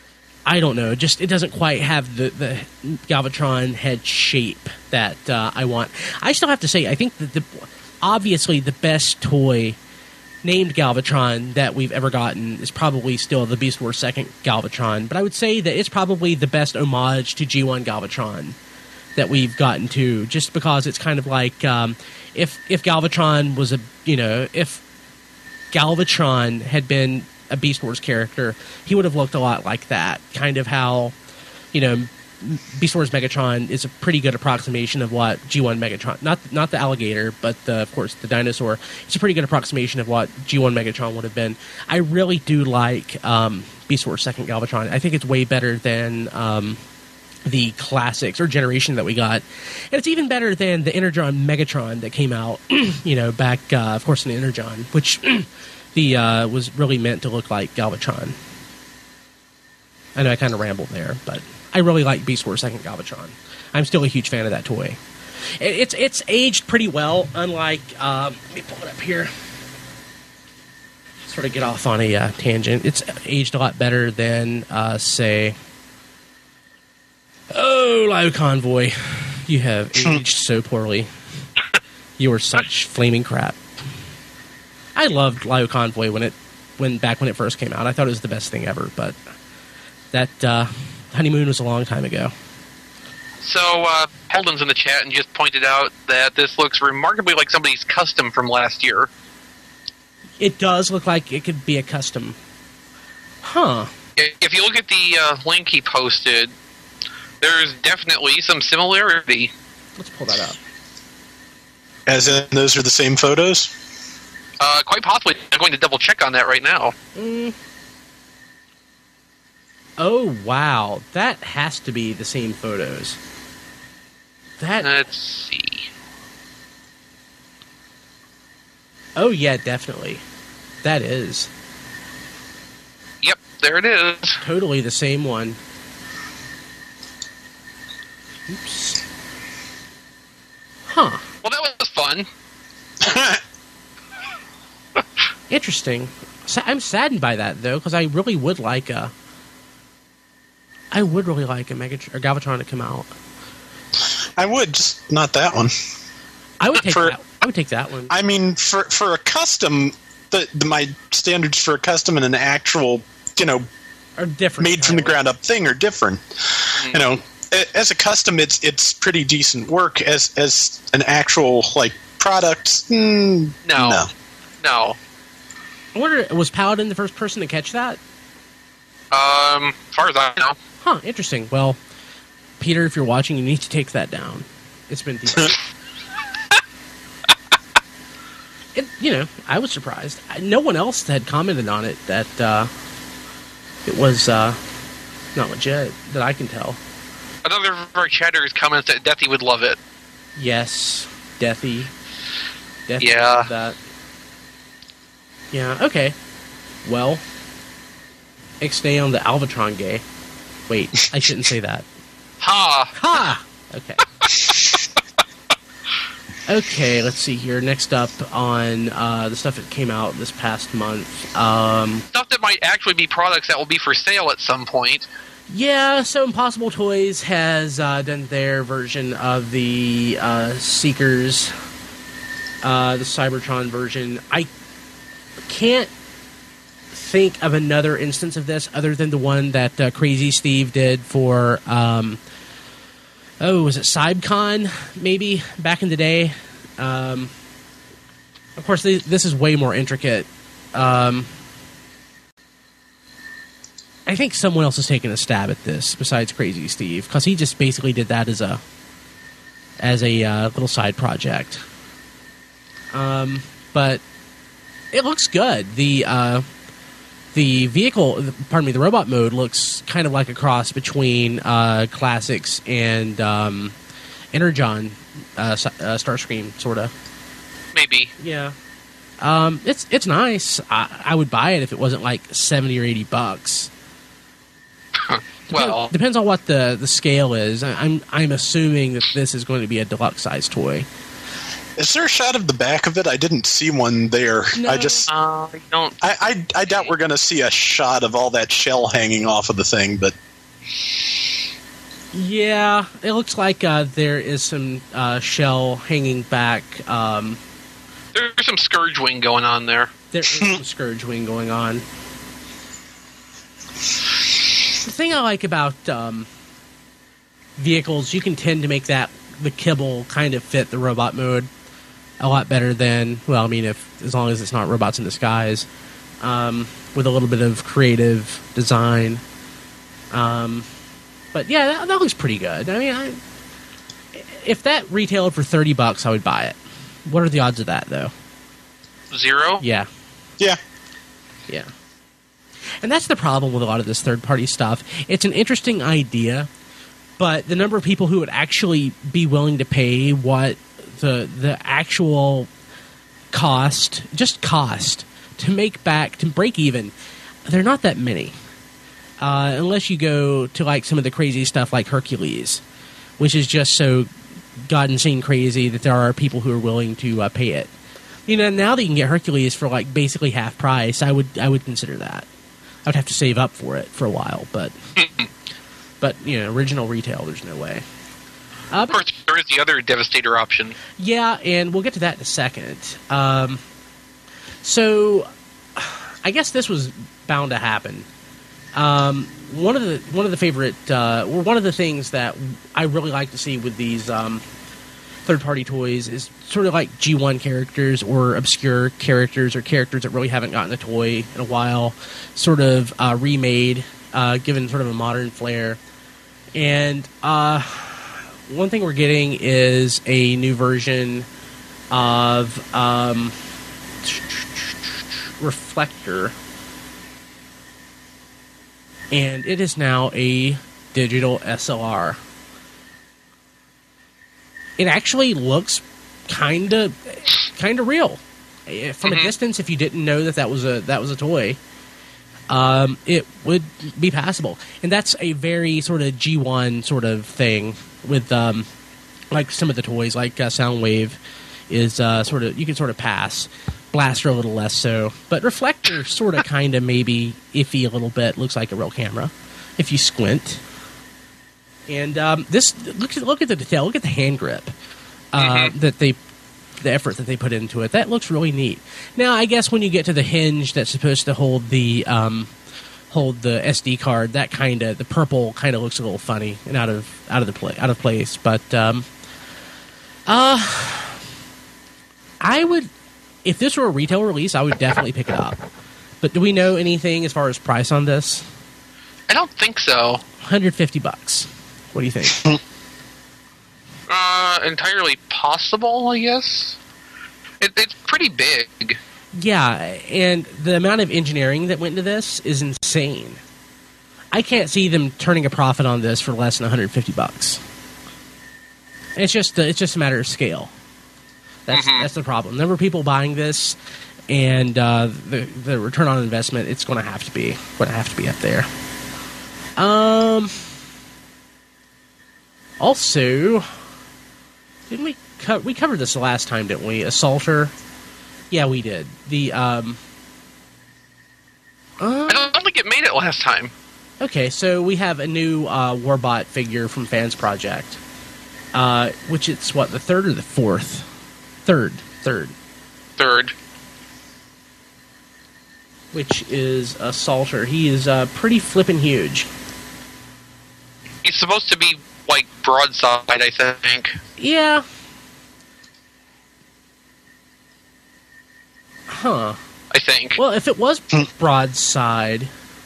I don't know. Just it doesn't quite have the, the Galvatron head shape that uh, I want. I still have to say, I think that the obviously the best toy named Galvatron that we've ever gotten is probably still the Beast Wars second Galvatron. But I would say that it's probably the best homage to G one Galvatron that we've gotten to, just because it's kind of like um, if if Galvatron was a you know if Galvatron had been a Beast Wars character, he would have looked a lot like that. Kind of how, you know, Beast Wars Megatron is a pretty good approximation of what G one Megatron, not not the alligator, but the, of course the dinosaur. It's a pretty good approximation of what G one Megatron would have been. I really do like um, Beast Wars second Galvatron. I think it's way better than um, the classics or generation that we got, and it's even better than the Energon Megatron that came out, you know, back uh, of course in Energon, which. The uh, was really meant to look like Galvatron. I know I kind of rambled there, but I really like Beast Wars second Galvatron. I'm still a huge fan of that toy. It, it's it's aged pretty well, unlike uh, let me pull it up here. Sort of get off on a uh, tangent. It's aged a lot better than uh, say, oh, Lio Convoy. You have aged so poorly. You are such flaming crap. I loved Lio Convoy when it, when back when it first came out. I thought it was the best thing ever, but that uh, honeymoon was a long time ago. So, uh, Holden's in the chat and just pointed out that this looks remarkably like somebody's custom from last year. It does look like it could be a custom. Huh. If you look at the uh, link he posted, there's definitely some similarity. Let's pull that up. As in, those are the same photos? Uh, quite possibly. I'm going to double check on that right now. Mm. Oh, wow. That has to be the same photos. That. Let's see. Oh, yeah, definitely. That is. Yep, there it is. Totally the same one. Oops. Huh. Well, that was fun. Interesting. I'm saddened by that, though, because I really would like a... I would really like a Megatron or Galvatron to come out. I would, just not that one. I would take for, that. I would take that one. I mean, for for a custom, the, the my standards for a custom and an actual, you know, are different. Made from the ground up thing are different. Mm. You know, as a custom, it's it's pretty decent work. As as an actual like product, mm, no, no, no. I wonder, was Paladin the first person to catch that? Um, as far as I know. Huh, interesting. Well, Peter, if you're watching, you need to take that down. It's been deep. it, you know, I was surprised. No one else had commented on it that uh, it was uh, not legit, that I can tell. Another of our chatters comments that Deathy would love it. Yes, Deathy. Deathy yeah. Loved that. Yeah, okay. Well, Ixnay on the Alvatron gay. Wait, I shouldn't say that. Ha! Ha! Okay. Okay, let's see here. Next up on uh, the stuff that came out this past month. Um, stuff that might actually be products that will be for sale at some point. Yeah, so Impossible Toys has uh, done their version of the uh, Seekers, uh, the Cybertron version. I can't think of another instance of this other than the one that uh, Crazy Steve did for, um, oh, was it CybCon, maybe, back in the day? Um, of course, th- this is way more intricate. Um, I think someone else has taken a stab at this besides Crazy Steve, because he just basically did that as a as a uh, little side project. Um, but it looks good. The uh, the vehicle, pardon me, the robot mode looks kind of like a cross between uh, Classics and um, Energon, uh, uh, Starscream, sort of. Maybe. Yeah. Um, it's it's nice. I, I would buy it if it wasn't like seventy or eighty bucks. Well, depends, depends on what the, the scale is. I'm I'm assuming that this is going to be a deluxe size toy. Is there a shot of the back of it? I didn't see one there. No. I just uh, I don't. I, I I doubt we're going to see a shot of all that shell hanging off of the thing, but Yeah, it looks like uh, there is some uh, shell hanging back. Um, There's some Scourge Wing going on there. there is some Scourge Wing going on. The thing I like about um, vehicles, you can tend to make that the kibble kind of fit the robot mode a lot better than, well, I mean, if as long as it's not robots in disguise, um, with a little bit of creative design. Um, but yeah, that, that looks pretty good. I mean, I, if that retailed for thirty bucks, I would buy it. What are the odds of that, though? Zero? Yeah. Yeah. Yeah. And that's the problem with a lot of this third-party stuff. It's an interesting idea, but the number of people who would actually be willing to pay what the the actual cost, just cost, to make back, to break even, they're not that many. Uh, unless you go to like some of the crazy stuff like Hercules, which is just so god insane crazy that there are people who are willing to uh, pay it. You know, now that you can get Hercules for like basically half price, I would I would consider that. I would have to save up for it for a while, but but you know, original retail, there's no way. Uh, Of course, there is the other Devastator option. Yeah, and we'll get to that in a second. Um, so, I guess this was bound to happen. Um, one of the one of the favorite, uh, or one of the things that I really like to see with these um, third-party toys is sort of like G one characters or obscure characters or characters that really haven't gotten a toy in a while, sort of uh, remade, uh, given sort of a modern flair. And uh, one thing we're getting is a new version of um, Reflector. And it is now a digital S L R. It actually looks kind of kind of real. From mm-hmm. a distance, if you didn't know that that was a that was a toy, um, it would be passable. And that's a very sort of G one sort of thing with um, like some of the toys, like uh, Soundwave is uh, sort of, you can sort of pass. Blaster a little less so, but Reflector sort of kind of maybe iffy a little bit. Looks like a real camera if you squint. And um, this look at look at the detail. Look at the hand grip uh, mm-hmm. that they, the effort that they put into it. That looks really neat. Now, I guess when you get to the hinge that's supposed to hold the um, hold the S D card, that kind of the purple kind of looks a little funny and out of out of the play out of place. But um, uh, I would. If this were a retail release, I would definitely pick it up. But do we know anything as far as price on this? I don't think so. one hundred fifty bucks. What do you think? uh, entirely possible, I guess. It, it's pretty big. Yeah, and the amount of engineering that went into this is insane. I can't see them turning a profit on this for less than one hundred fifty bucks. It's just it's just a matter of scale. That's mm-hmm. that's the problem. Number of people buying this, and uh, the the return on investment, it's going to have to be going to have to be up there. Um. Also, didn't we co- we covered this the last time, didn't we? Assaulter. Yeah, we did. The um. Uh, I don't think it made it last time. Okay, so we have a new uh, Warbot figure from Fans Project, uh, which it's what, the third or the fourth. Third. Third. Third. Which is Assaulter. He is uh, pretty flippin' huge. He's supposed to be, like, broadside, I think. Yeah. Huh. I think. Well, if it was broadside...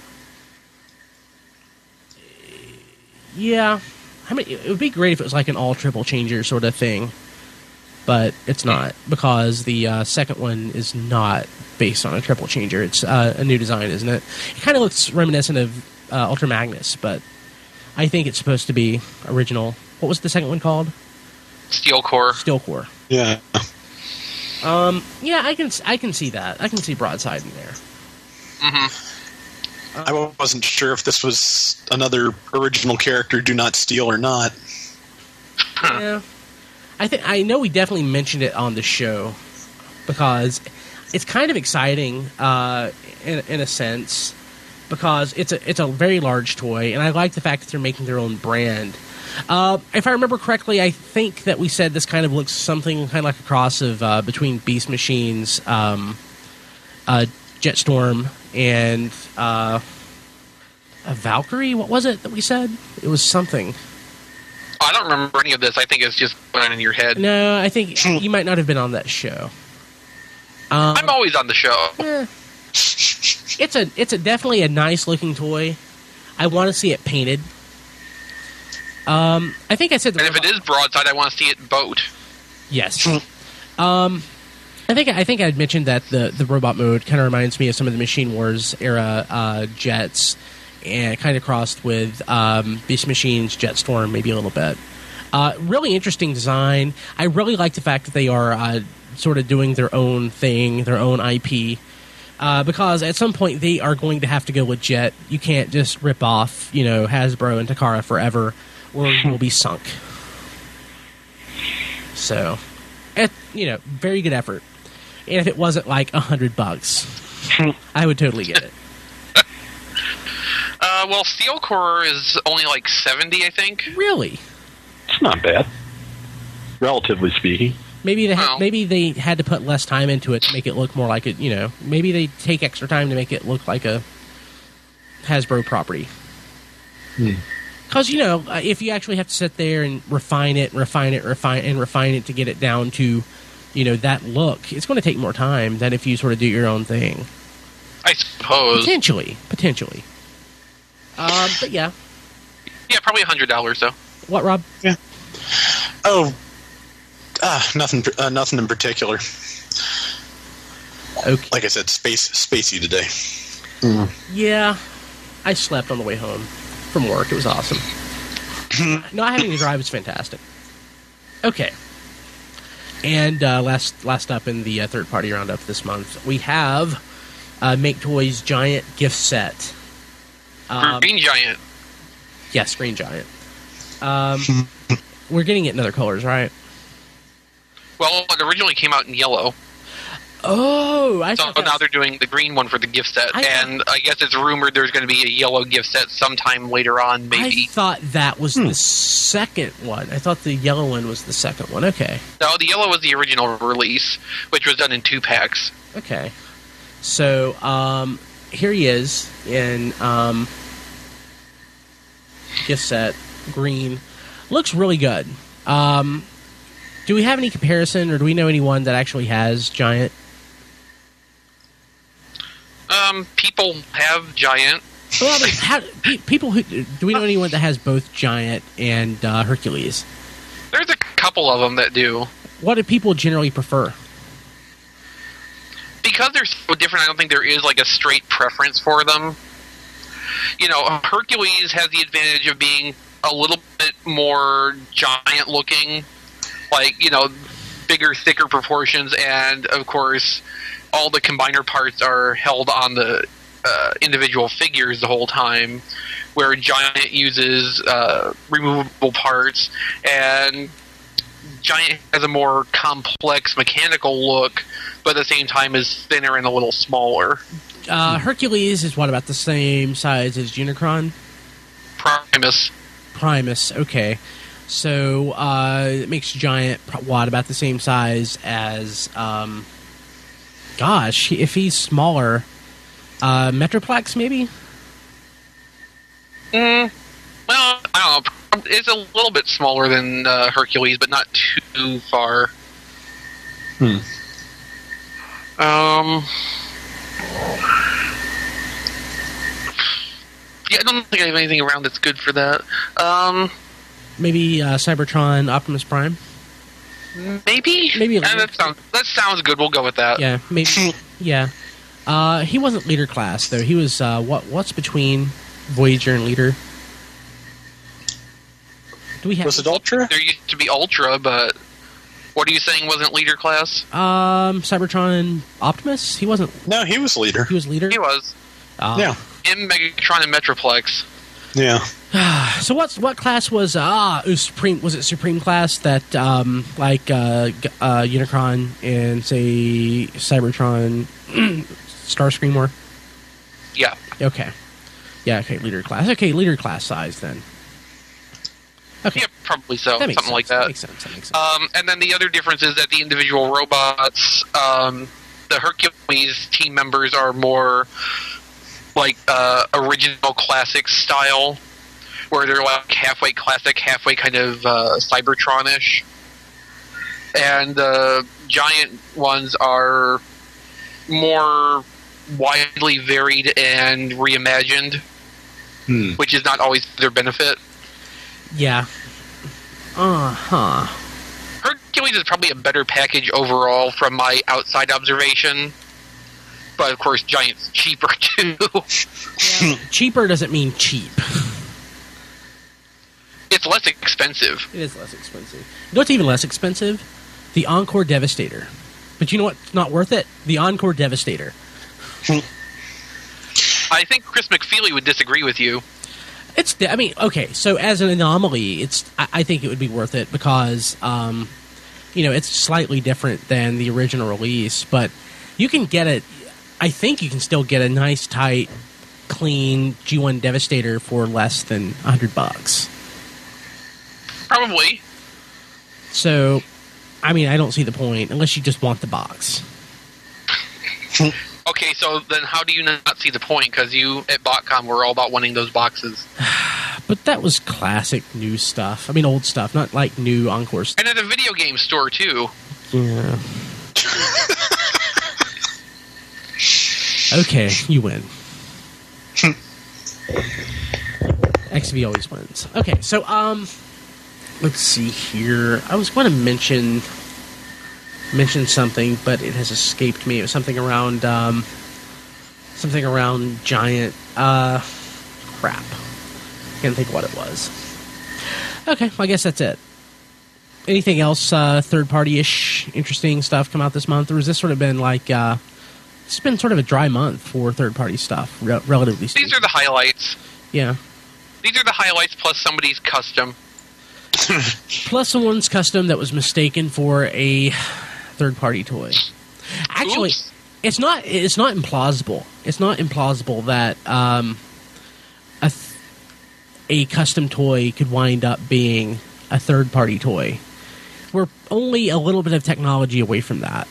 Yeah. I mean, it would be great if it was like an all-triple changer sort of thing. But it's not, because the uh, second one is not based on a triple changer. It's uh, a new design, isn't it? It kind of looks reminiscent of uh, Ultra Magnus, but I think it's supposed to be original. What was the second one called? Steel Core. Steel Core. Yeah. Um. Yeah, I can. I can see that. I can see broadside in there. Mm-hmm. Uh, I wasn't sure if this was another original character, Do Not Steal, or not. Yeah. I think I know we definitely mentioned it on the show because it's kind of exciting uh, in, in a sense, because it's a it's a very large toy, and I like the fact that they're making their own brand. Uh, if I remember correctly, I think that we said this kind of looks something kind of like a cross of uh, between Beast Machines, um, uh, Jetstorm, and uh, a Valkyrie. What was it that we said? It was something. I don't remember any of this. I think it's just going on in your head. No, I think you might not have been on that show. Um, I'm always on the show. eh. It's a it's a definitely a nice looking toy. I want to see it painted. Um, I think I said the And if it is broadside, I want to see it boat. Yes. um, I think I think I had mentioned that the, the robot mode kind of reminds me of some of the Machine Wars era uh, jets, and kind of crossed with um, Beast Machines, Jetstorm, maybe a little bit. Uh, really interesting design. I really like the fact that they are uh, sort of doing their own thing, their own I P. Uh, because at some point they are going to have to go legit. You can't just rip off, you know, Hasbro and Takara forever, or you will be sunk. So, it, you know, very good effort. And if it wasn't like a hundred bucks, I would totally get it. Uh, well, Steel Core is only like seventy, I think. Really? It's not bad, relatively speaking. Maybe they ha- Well. maybe they had to put less time into it to make it look more like it. You know, maybe they take extra time to make it look like a Hasbro property. Because you know, uh, if you actually have to sit there and refine it, refine it, refine and refine it to get it down to, you know, that look, it's going to take more time than if you sort of do your own thing. I suppose. Potentially, potentially. Um, but yeah, Yeah, probably a hundred dollars though. what, Rob? Oh, ah, nothing. Uh, nothing in particular. Okay. Like I said, space spacey today. Yeah, I slept on the way home from work. It was awesome. Not having to drive is fantastic. Okay. And uh, last last up in the uh, third party roundup this month, we have uh, Make Toys Giant Gift Set. Um, Green Giant. yes, Green Giant. Um, we're getting it in other colors, right? Well, it originally came out in yellow, Oh, I so thought that now was- they're doing the green one for the gift set. I thought- and I guess it's rumored there's going to be a yellow gift set sometime later on, maybe. I thought that was the second one. I thought the yellow one was the second one. Okay. No, the yellow was the original release, which was done in two packs. Okay. So, um, here he is in um, gift set, green. Looks really good. Um, do we have any comparison, or do we know anyone that actually has Giant? Um, people have Giant. Well, I mean, how, pe- people who do we know anyone that has both Giant and uh, Hercules? There's a couple of them that do. What do people generally prefer? Because they're so different, I don't think there is like a straight preference for them. You know, Hercules has the advantage of being a little bit more giant looking, like, you know, bigger, thicker proportions, and of course, all the combiner parts are held on the uh, individual figures the whole time, where Giant uses uh, removable parts, and Giant has a more complex mechanical look, but at the same time is thinner and a little smaller. Uh, Hercules is what, about the same size as Unicron? Primus. Primus, okay. So uh, it makes Giant pro- what, about the same size as, um, gosh, if he's smaller, uh, Metroplex maybe? Mm, well, I don't know. It's a little bit smaller than uh, Hercules, but not too far. Hmm. Um. Yeah, I don't think I have anything around that's good for that. Um, Maybe uh, Cybertron Optimus Prime? maybe. Maybe a Uh, that sounds that sounds good. We'll go with that. Yeah, maybe. yeah. Uh, he wasn't leader class, though. He was, uh, what? what's between Voyager and leader? Do we have... Was it Ultra? There used to be Ultra, but what are you saying wasn't leader class? Um, Cybertron Optimus? He wasn't... No, he was leader. He was leader? He was. Uh, Yeah, In Megatron and Metroplex. yeah. So what's what class was ah it was Supreme was it Supreme class that um like uh, g- uh Unicron and say Cybertron Starscream were? Yeah. Okay. Yeah, okay, leader class. Okay, leader class size then. Okay. Yeah, probably so. That makes Something like sense. that. Makes sense. That makes sense. Um, and then the other difference is that the individual robots, um, the Hercules team members are more like uh, original classic style, where they're like halfway classic, halfway kind of uh, Cybertron-ish. And the uh, giant ones are more widely varied and reimagined, Hmm. which is not always to their benefit. Yeah. Uh-huh. Hercules is probably a better package overall from my outside observation. But, of course, Giant's cheaper, too. Yeah, cheaper doesn't mean cheap. It's less expensive. It is less expensive. You know what's even less expensive? The Encore Devastator. But you know what's not worth it? The Encore Devastator. I think Chris McFeely would disagree with you. It's. I mean, okay. So as an anomaly, it's. I, I think it would be worth it because, um, you know, it's slightly different than the original release. But you can get it. I think you can still get a nice, tight, clean G one Devastator for less than a hundred bucks. Probably. So, I mean, I don't see the point unless you just want the box. Okay, so then how do you not see the point? Because you at BotCon were all about wanting those boxes. But that was classic new stuff. I mean, old stuff, not like new Encore stuff. And at a video game store, too. Yeah. Okay, you win. X V always wins. Okay, so, um, let's see here. I was going to mention mention something, but it has escaped me. It was something around, um, something around Giant, uh, crap. Can't think what it was. Okay, well, I guess that's it. Anything else, uh, third-party-ish, interesting stuff come out this month? Or has this sort of been like, uh, it's been sort of a dry month for third-party stuff, re- relatively speaking. These are the highlights. Yeah. These are the highlights plus somebody's custom. Plus someone's custom that was mistaken for a third-party toy. Actually, Oops. it's not. It's not implausible. It's not implausible that um, a th- a custom toy could wind up being a third-party toy. We're only a little bit of technology away from that.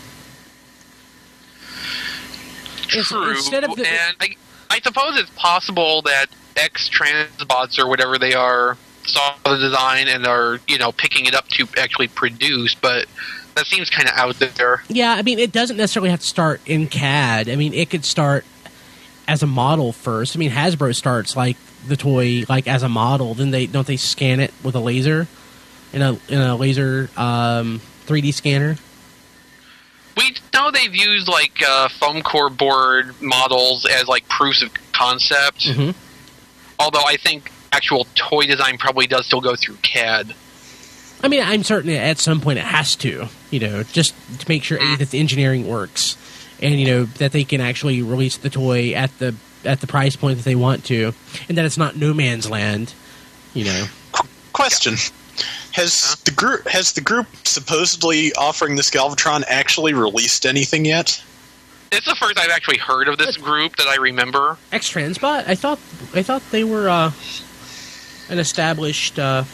It's- True. instead of the- and I, I suppose it's possible that X-Transbots or whatever they are saw the design and are, you know, picking it up to actually produce, but that seems kind of out there. Yeah, I mean, it doesn't necessarily have to start in C A D. I mean, it could start as a model first. I mean, Hasbro starts like the toy like as a model, then they don't they scan it with a laser in a in a laser um, three D scanner. We know they've used like uh, foam core board models as like proofs of concept. Mm-hmm. Although I think actual toy design probably does still go through C A D. I mean, I'm certain at some point it has to, you know, just to make sure A, that the engineering works, and you know that they can actually release the toy at the at the price point that they want to, and that it's not no man's land, you know. Question: Has the group has the group supposedly offering this Galvatron actually released anything yet? It's the first I've actually heard of this group that I remember. X-Transbot? I thought I thought they were uh, an established. Uh,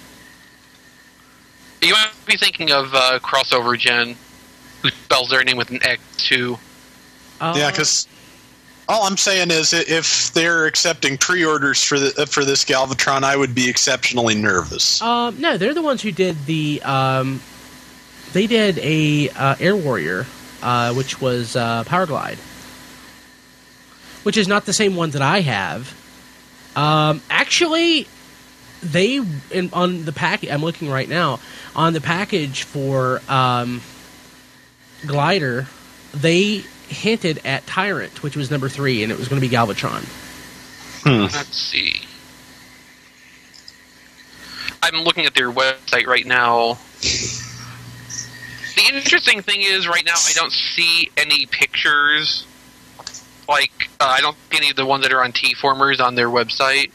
You might be thinking of uh, Crossover Gen, who spells their name with an X too. uh, Yeah, because all I'm saying is, i- if they're accepting pre-orders for the, for this Galvatron, I would be exceptionally nervous. Um, no, they're the ones who did the. Um, they did a uh, Air Warrior, uh, which was uh, Power Glide, which is not the same one that I have. Um, actually, they in, on the pack. I'm looking right now on the package for um, Glider. They hinted at Tyrant, which was number three, and it was going to be Galvatron. Let's see. I'm looking at their website right now. The interesting thing is, right now, I don't see any pictures. Like, uh, I don't see any of the ones that are on T-Formers on their website.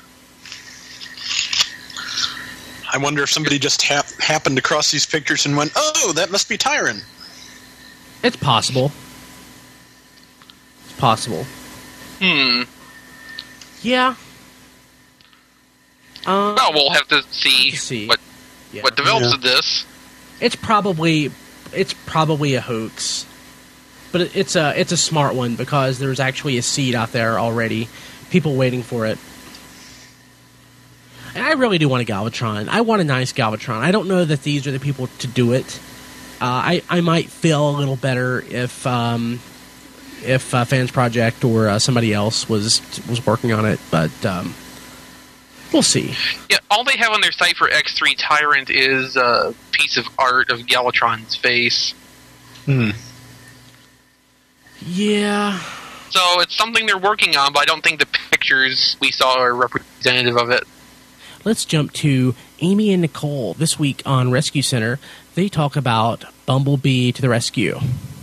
I wonder if somebody just hap- happened across these pictures and went, "Oh, that must be Tyrant." It's possible. It's possible. Hmm. Yeah. Uh, Well, we'll have to see, to see. what yeah. what develops Yeah. of this. It's probably it's probably a hoax, but it, it's a it's a smart one because there's actually a seed out there already, people waiting for it. And I really do want a Galvatron. I want a nice Galvatron. I don't know that these are the people to do it. Uh, I I might feel a little better if um, if uh, Fans Project or uh, somebody else was was working on it, but um, we'll see. Yeah, all they have on their site for X three Tyrant is a piece of art of Galvatron's face. Hmm. Yeah. So it's something they're working on, but I don't think the pictures we saw are representative of it. Let's jump to Amy and Nicole. This week on Rescue Center, they talk about Bumblebee to the rescue.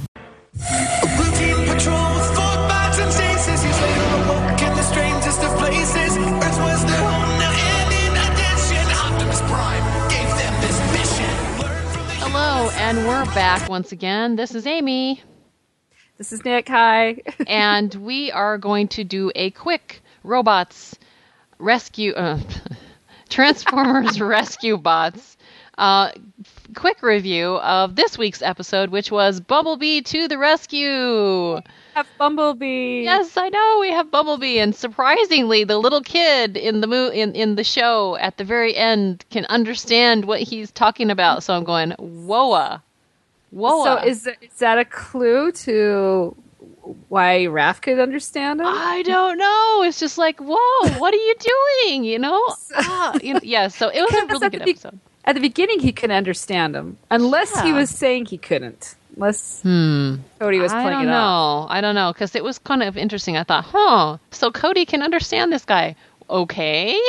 Routine patrol with four bats and stasis. He's later awoke in the strangest of places. Earth was their home now, and in addition, Optimus Prime gave them this mission. Learn from the Hello, and we're back once again. This is Amy, This is Nick. Hi. and we are going to do a quick robots rescue, uh, Transformers Rescue Bots, uh, quick review of this week's episode, which was Bumblebee to the rescue. Have Bumblebee. Yes, I know we have Bumblebee, and surprisingly, the little kid in the mo- in in the show at the very end can understand what he's talking about. So I'm going, whoa, whoa. So is, is that a clue to why Raph could understand him? I don't know. It's just like, whoa, what are you doing? You know? ah, you know yeah. So it was a Because really at good the be- episode. At the beginning, he couldn't understand him. Unless he Yeah. was saying he couldn't. Unless Hmm. Cody was I playing don't it know. off. I don't know because it was kind of interesting. I thought, huh? So Cody can understand this guy. Okay.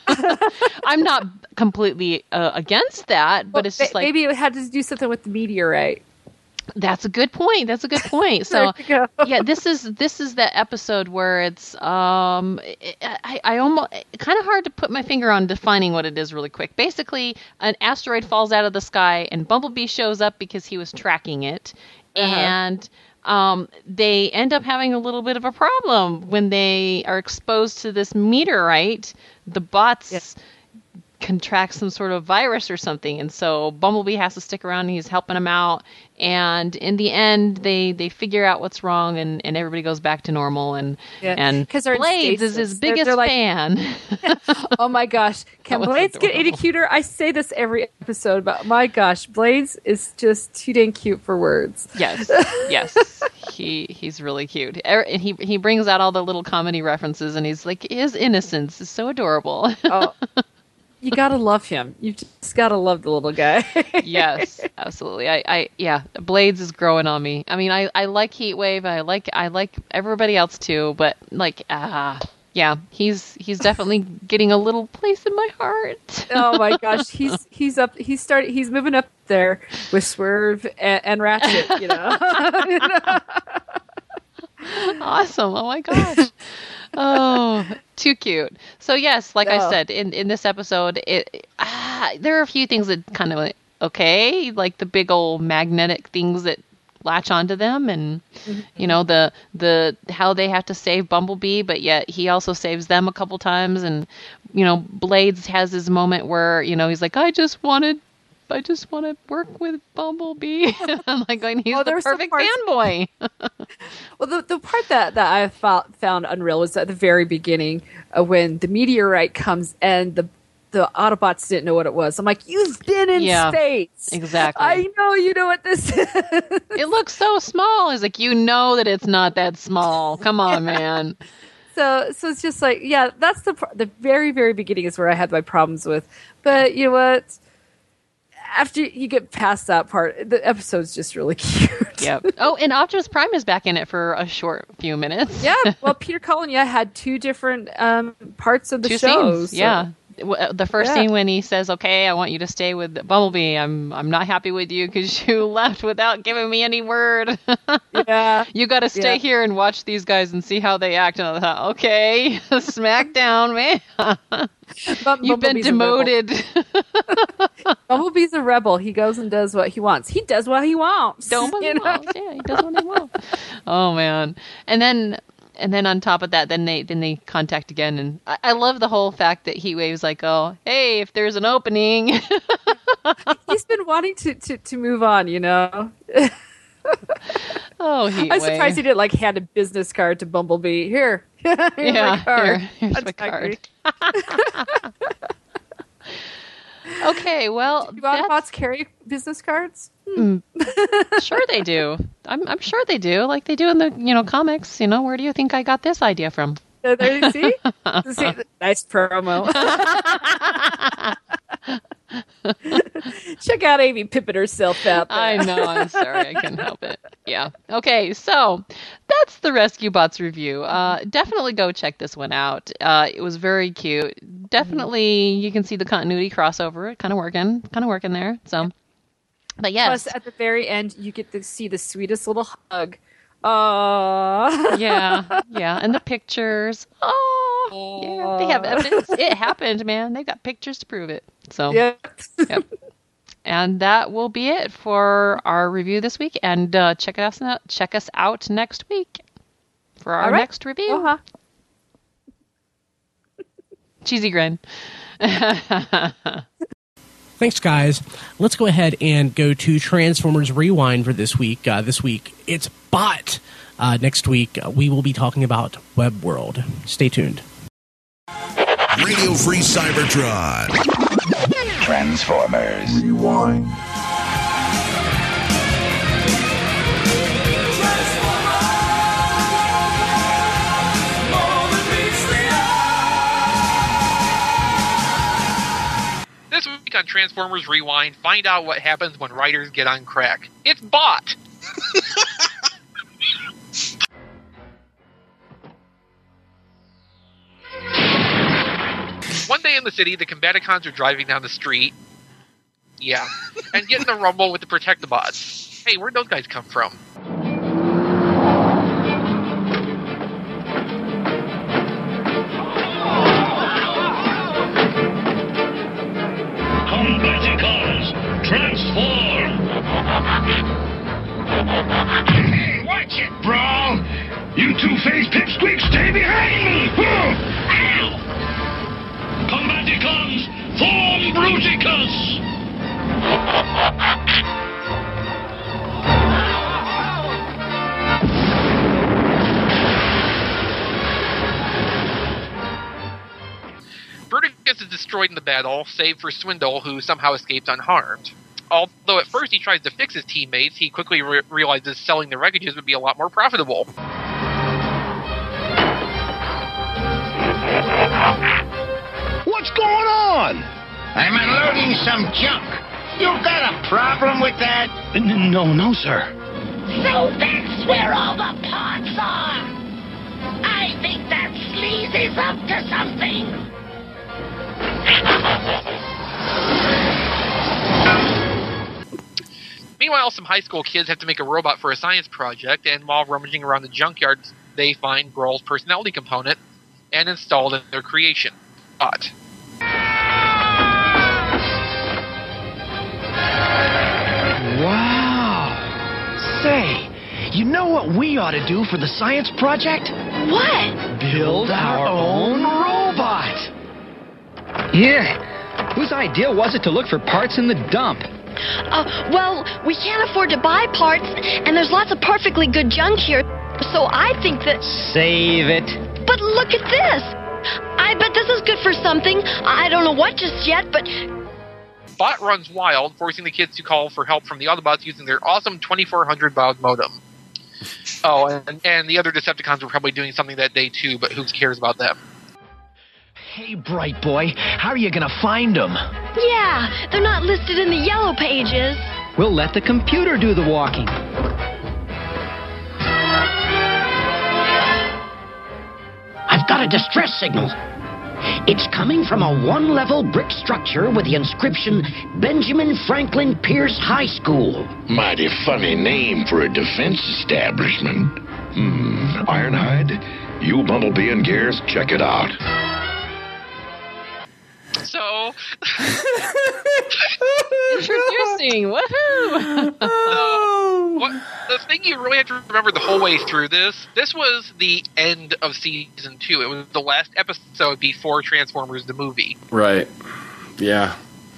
I'm not completely uh, against that, but Well, it's just ma- like maybe it had to do something with the meteorite. that's a good point. That's a good point. So There you go. yeah, this is this is that episode where it's um I, I almost kind of hard to put my finger on defining what it is really quick. Basically, an asteroid falls out of the sky and Bumblebee shows up because he was tracking it, Uh-huh. and um they end up having a little bit of a problem when they are exposed to this meteorite. The bots Yes. contract some sort of virus or something, and so Bumblebee has to stick around and he's helping him out, and in the end they they figure out what's wrong, and, and everybody goes back to normal, and Yeah, and 'cause they're in Blades is stasis. his They're- biggest they're like- fan. Oh my gosh. Can That was Blades get any adorable. cuter? I say this every episode, but my gosh, Blades is just too dang cute for words. Yes, yes, he he's really cute, Er- and he he brings out all the little comedy references, and he's like his innocence is so adorable. Oh, you gotta love him. You just gotta love the little guy. Yes, absolutely. I, I, yeah, Blades is growing on me. I mean, I, I like Heatwave. I like, I like everybody else too. But like, ah, yeah, he's he's definitely getting a little place in my heart. Oh my gosh, he's he's up. He's started. He's moving up there with Swerve and, and Ratchet. You know. Awesome! Oh my gosh. Oh, too cute. So yes, like I Oh. said in in this episode, it ah, there are a few things that kind of like, okay, like the big old magnetic things that latch onto them, and you know the the how they have to save Bumblebee, but yet he also saves them a couple times, and you know Blades has his moment where you know he's like, I just wanted. I just want to work with Bumblebee. I'm like going, he's Oh, the there were some perfect parts- fanboy. Well, the the part that that I found found unreal was at the very beginning uh, when the meteorite comes and the the Autobots didn't know what it was. I'm like, you've been in Yeah, space. exactly. I know you know what this is. It looks so small. It's like, you know that it's not that small. Come on, man. So, so it's just like, yeah, that's the pr- the very, very beginning is where I had my problems with. But you know what? After you get past that part, the episode's just really cute. Yep. Oh, and Optimus Prime is back in it for a short few minutes. Yeah. Well, Peter Cullen, yeah, had two different um, parts of the Two show. scenes. so- Yeah. W- The first Yeah. scene when he says, "Okay, I want you to stay with Bumblebee. I'm I'm not happy with you because you left without giving me any word. Yeah. You got to stay Yeah. here and watch these guys and see how they act." And I thought, "Okay, smack down, man. Bum- You've been Bumblebee's a rebel. demoted." Bumblebee's a rebel. He goes and does what he wants. He does what he wants. Don't what you he know? wants. Yeah, he does what he wants. Oh man. And then and then on top of that, then they then they contact again, and I, I love the whole fact that Heatwave's like, oh, hey, if there's an opening. He's been wanting to, to, to move on, you know. Oh, Heatwave. I'm surprised he didn't like hand a business card to Bumblebee. Here, here's yeah, my card. Here, here's That's my card. angry. Okay, well, do that's- Autobots carry business cards? Mm. Sure they do. I'm I'm sure they do, like they do in the you know comics. You know, where do you think I got this idea from? Uh, there you see? see, nice promo. Check out Amy pimping herself out there. I know. I'm sorry. I couldn't help it. Yeah. Okay. So that's the Rescue Bots review. Uh, definitely go check this one out. Uh, it was very cute. Definitely, you can see the continuity crossover. Kind of working. Kind of working there. So, but yes. Plus, at the very end, you get to see the sweetest little hug. Aww. Yeah. Yeah. And the pictures. Oh, yeah. They have evidence. It happened, man. They've got pictures to prove it. So, Yep. Yep. And that will be it for our review this week. And uh, check us out. Check us out next week for our All right. next review. Uh-huh. Cheesy grin. Thanks, guys. Let's go ahead and go to Transformers Rewind for this week. Uh, this week, it's Bot. Uh, next week, uh, we will be talking about Web World. Stay tuned. Radio Free Cybertron. Transformers Rewind. This week on Transformers Rewind, find out what happens when writers get on crack. It's Bot! One day in the city, the Combaticons are driving down the street. Yeah. And get in a rumble with the Protectobots. Hey, where'd those guys come from? Combaticons, transform! Watch it, Brawl! You two-faced pipsqueaks, stay behind me! Ow! Combaticons, form Bruticus! Bruticus is destroyed in the battle, save for Swindle, who somehow escapes unharmed. Although at first he tries to fix his teammates, he quickly re- realizes selling the wreckages would be a lot more profitable. What's going on? I'm unloading some junk. You got a problem with that? N- no, no, sir. So that's where all the parts are. I think that Sleazy's up to something. Meanwhile, some high school kids have to make a robot for a science project, and while rummaging around the junkyard, they find Grawl's personality component and install it in their creation. Bot. Wow. Say, you know what we ought to do for the science project? What? Build our own robot. Yeah. Whose idea was it to look for parts in the dump? Uh, well, we can't afford to buy parts, and there's lots of perfectly good junk here, so I think that... Save it. But look at this! I bet this is good for something. I don't know what just yet, but... Bot runs wild, forcing the kids to call for help from the Autobots using their awesome twenty-four hundred baud modem. Oh, and, and the other Decepticons were probably doing something that day too, but who cares about them? Hey, Bright Boy, how are you gonna find them? Yeah, they're not listed in the yellow pages. We'll let the computer do the walking. I've got a distress signal. It's coming from a one-level brick structure with the inscription Benjamin Franklin Pierce High School. Mighty funny name for a defense establishment. Hmm, Ironhide, you, Bumblebee, and Gears, check it out. So, Introducing, woohoo! so what, the thing you really have to remember the whole way through this, this was the end of season two. It was the last episode before Transformers the movie. Right. Yeah.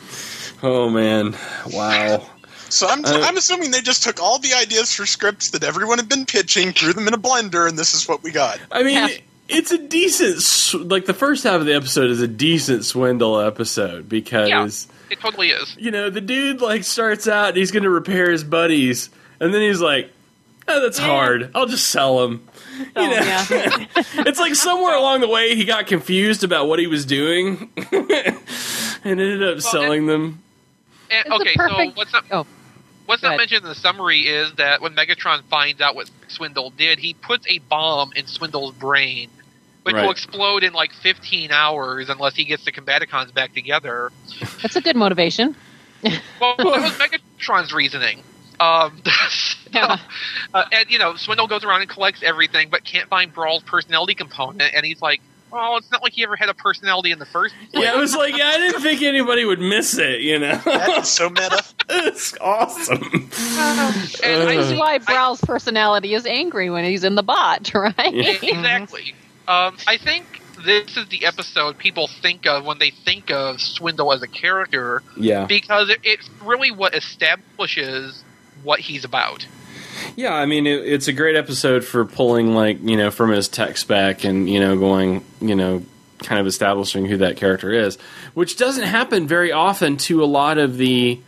Oh, man. Wow. So I'm, Uh, I'm assuming they just took all the ideas for scripts that everyone had been pitching, threw them in a blender, and this is what we got. I mean, it's a decent, sw- like the first half of the episode is a decent Swindle episode because, Yeah, it totally is. you know, the dude like starts out and he's going to repair his buddies, and then he's like, oh, that's Yeah. hard. I'll just sell them. So, You know? yeah. It's like somewhere along the way he got confused about what he was doing and ended up selling them. And, It's a okay, perfect- so what's up? Oh, What's go not ahead. mentioned in the summary is that when Megatron finds out what Swindle did, he puts a bomb in Swindle's brain, which Right. will explode in like fifteen hours unless he gets the Combaticons back together. That's a good motivation. Well, that was Megatron's reasoning. Um, Yeah. uh, and, you know, Swindle goes around and collects everything, but can't find Brawl's personality component, and he's like, well, it's not like he ever had a personality in the first place. Yeah, I was like, yeah, I didn't think anybody would miss it, you know? That is so meta. It's awesome. And This I is think- why Brow's personality is angry when he's in the bot, right? Exactly. Um, I think this is the episode people think of when they think of Swindle as a character, Yeah. because it, it's really what establishes what he's about. Yeah, I mean, it, it's a great episode for pulling, like, you know, from his tech spec and, you know, going, you know, kind of establishing who that character is, which doesn't happen very often to a lot of the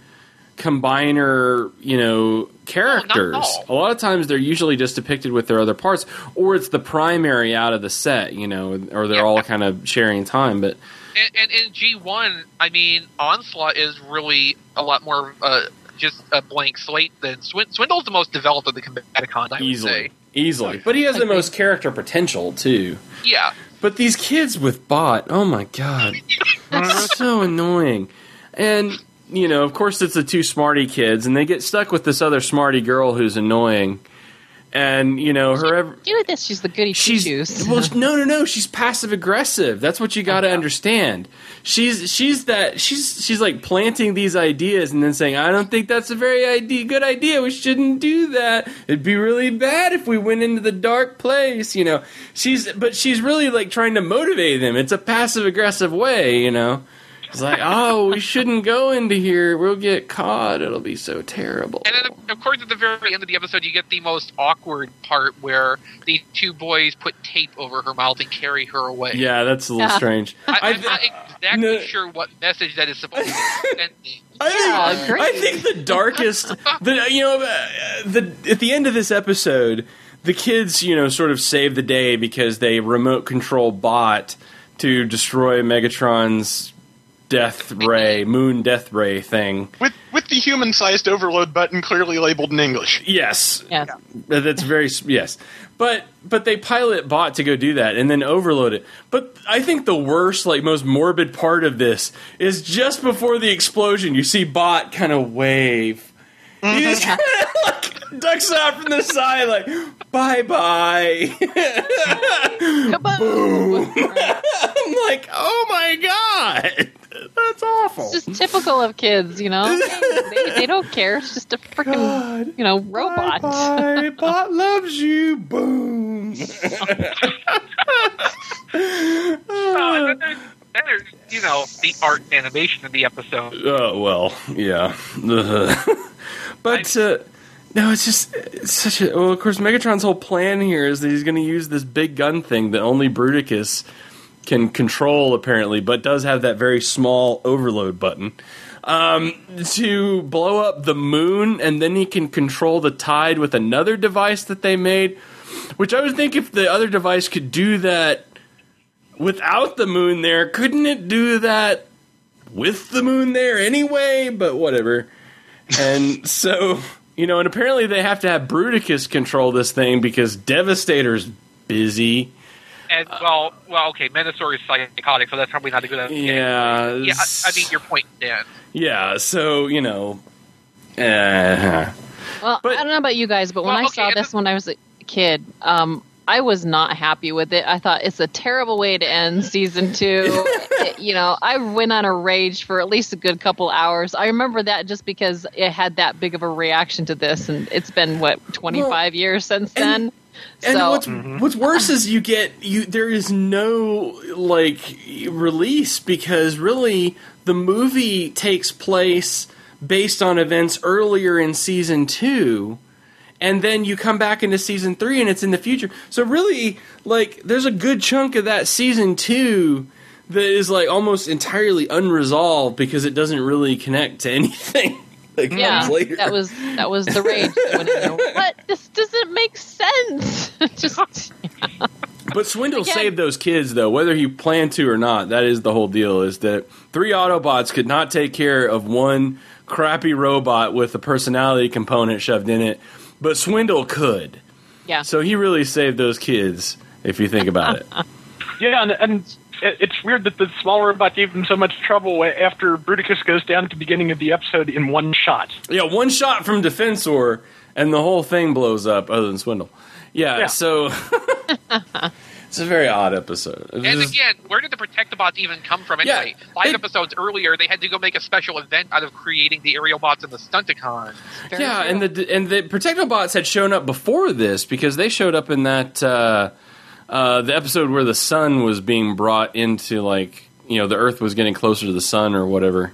combiner, you know, characters. all. A lot of times they're usually just depicted with their other parts, or it's the primary out of the set, you know, or they're Yeah. all kind of sharing time, but... And, and in G one, I mean, Onslaught is really a lot more uh, just a blank slate than Swin- Swindle's the most developed of the Combaticons, I would Easily. say. Easily. But he has the most character potential, too. Yeah. But these kids with Bot, oh my god, that's so annoying. And, you know, of course it's the two smarty kids, and they get stuck with this other smarty girl who's annoying. And, you know, her... ev- You know this, she's the goody She's two-shoes. well, no, no, no. She's passive aggressive. That's what you got to understand. She's she's that she's she's like planting these ideas and then saying, "I don't think that's a very idea, good idea. We shouldn't do that. It'd be really bad if we went into the dark place." You know, she's but she's really like trying to motivate them. It's a passive aggressive way. You know, it's like, "Oh, we shouldn't go into here. We'll get caught. It'll be so terrible." And then, of course, at the very end of the episode, you get the most awkward part where the two boys put tape over her mouth and carry her away. Yeah, that's a little Yeah. strange. I, I'm I- not exactly no. sure what message that is supposed to be sending. I think, Yeah, great. I think the darkest, the you know, uh, the at the end of this episode, the kids, you know, sort of save the day because they remote control Bot to destroy Megatron's death ray, moon death ray thing. With with the human-sized overload button clearly labeled in English. Yes, Yeah. Uh, that's very yes, but but they pilot Bot to go do that and then overload it. But I think the worst, like most morbid part of this is just before the explosion. You see Bot kind of wave. He just kind of like ducks out from the side, like bye bye. Boom! I'm like, oh my god, that's awful. It's just typical of kids, you know? They, they don't care. It's just a freaking, you know, robot. Bye, Bot loves you. Boom. Oh, and then there's, then there's, you know, the art animation of the episode. Oh well, yeah. But uh, no, it's just it's such a. Well, of course, Megatron's whole plan here is that he's going to use this big gun thing that only Bruticus can control, apparently, but does have that very small overload button um, to blow up the moon, and then he can control the tide with another device that they made. Which I would think if the other device could do that without the moon there, couldn't it do that with the moon there anyway? But whatever. And so, you know, and apparently they have to have Bruticus control this thing because Devastator's busy. And, well, well, okay, Menasor is psychotic, so that's probably not a good idea. Yeah. Yeah, I, I mean, your point stands. Yeah, so, you know. Uh, Well, I don't know about you guys, but when Well, I okay, saw and this when I was a kid, um, I was not happy with it. I thought it's a terrible way to end season two. It, you know, I went on a rage for at least a good couple hours. I remember that just because it had that big of a reaction to this, and it's been what twenty-five well, years since and, then. And so, what's mm-hmm. what's worse is you get you there is no like release because really the movie takes place based on events earlier in season two. And then you come back into season three, and it's in the future. So really, like, there's a good chunk of that season two that is like almost entirely unresolved because it doesn't really connect to anything that yeah, comes later. that was that was the rage. When it, what? This doesn't make sense. Just. Yeah. But Swindle Again. saved those kids, though, whether he planned to or not. That is the whole deal. Is that three Autobots could not take care of one crappy robot with a personality component shoved in it. But Swindle could. Yeah. So he really saved those kids, if you think about it. Yeah, and, and it's weird that the small robot gave them so much trouble after Bruticus goes down at the beginning of the episode in one shot. Yeah, one shot from Defensor, and the whole thing blows up, other than Swindle. Yeah, yeah. so... It's a very odd episode. And just, again, where did the Protectobots even come from anyway? Yeah, Five it, episodes earlier, they had to go make a special event out of creating the aerial bots and the Stunticons. Very yeah, true. and the and the Protectobots had shown up before this because they showed up in that uh, uh, the episode where the sun was being brought into, like, you know, the Earth was getting closer to the sun or whatever.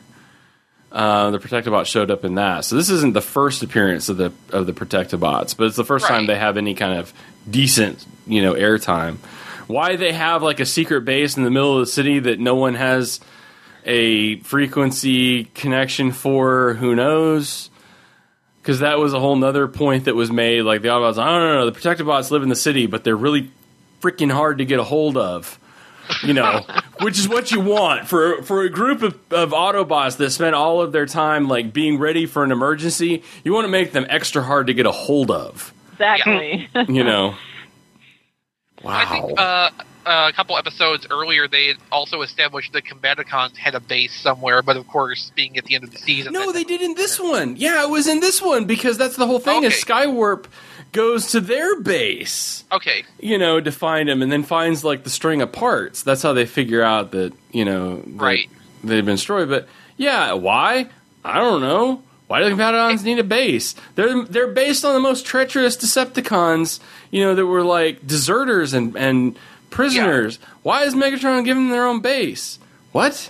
Uh, the Protectobots showed up in that. So this isn't the first appearance of the of the Protectobots, but it's the first right. time they have any kind of decent, you know, airtime. Why they have like a secret base in the middle of the city that no one has a frequency connection for, who knows? Because that was a whole nother point that was made. Like the Autobots, I don't know, the Protectobots live in the city, but they're really freaking hard to get a hold of. You know, which is what you want for for a group of, of Autobots that spend all of their time like being ready for an emergency. You want to make them extra hard to get a hold of. Exactly. You know. Wow. I think uh, a couple episodes earlier, they had also established that Combaticons had a base somewhere, but of course, being at the end of the season... No, they did in this one. Yeah, it was in this one, because that's the whole thing, okay. is Skywarp goes to their base. Okay. You know, to find him, and then finds, like, the string of parts. That's how they figure out that, you know... That right. They've been destroyed, but, yeah, why? I don't know. Why do the Combaticons need a base? They're they're based on the most treacherous Decepticons, you know, that were like deserters and, and prisoners. Yeah. Why is Megatron giving them their own base? What?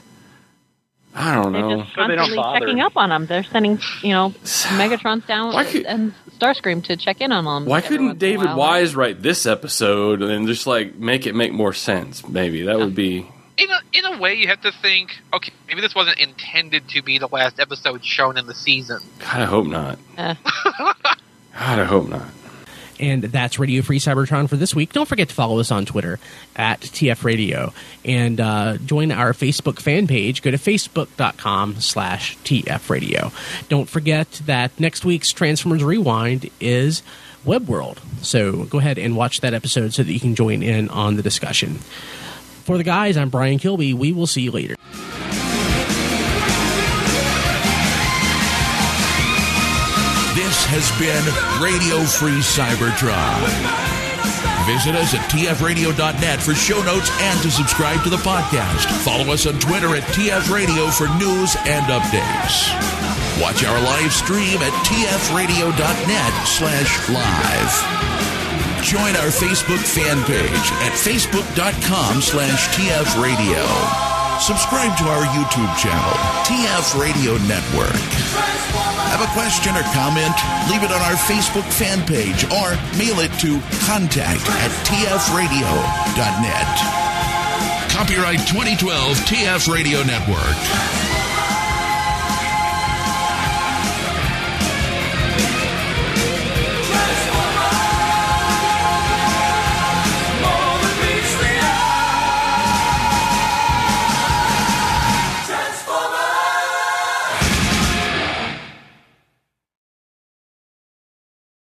I don't know. They're just constantly checking up on them. They're sending, you know, Megatrons down could, and Starscream to check in on them. Why couldn't David Wise write this episode and just like make it make more sense? Maybe that would be. In a, in a way, you have to think, okay, maybe this wasn't intended to be the last episode shown in the season. God, I hope not. Uh. God, I hope not. And that's Radio Free Cybertron for this week. Don't forget to follow us on Twitter at T F Radio. And uh, join our Facebook fan page. Go to facebook.com slash TF Radio. Don't forget that next week's Transformers Rewind is Web World. So go ahead and watch that episode so that you can join in on the discussion. For the guys, I'm Brian Kilby. We will see you later. This has been Radio Free Cybertron. Visit us at T F radio dot net for show notes and to subscribe to the podcast. Follow us on Twitter at T F Radio for news and updates. Watch our live stream at T F radio dot net slash live. Join our Facebook fan page at facebook.com slash tfradio. Subscribe to our YouTube channel, T F Radio Network. Have a question or comment? Leave it on our Facebook fan page or mail it to contact at T F radio dot net. Copyright twenty twelve T F Radio Network.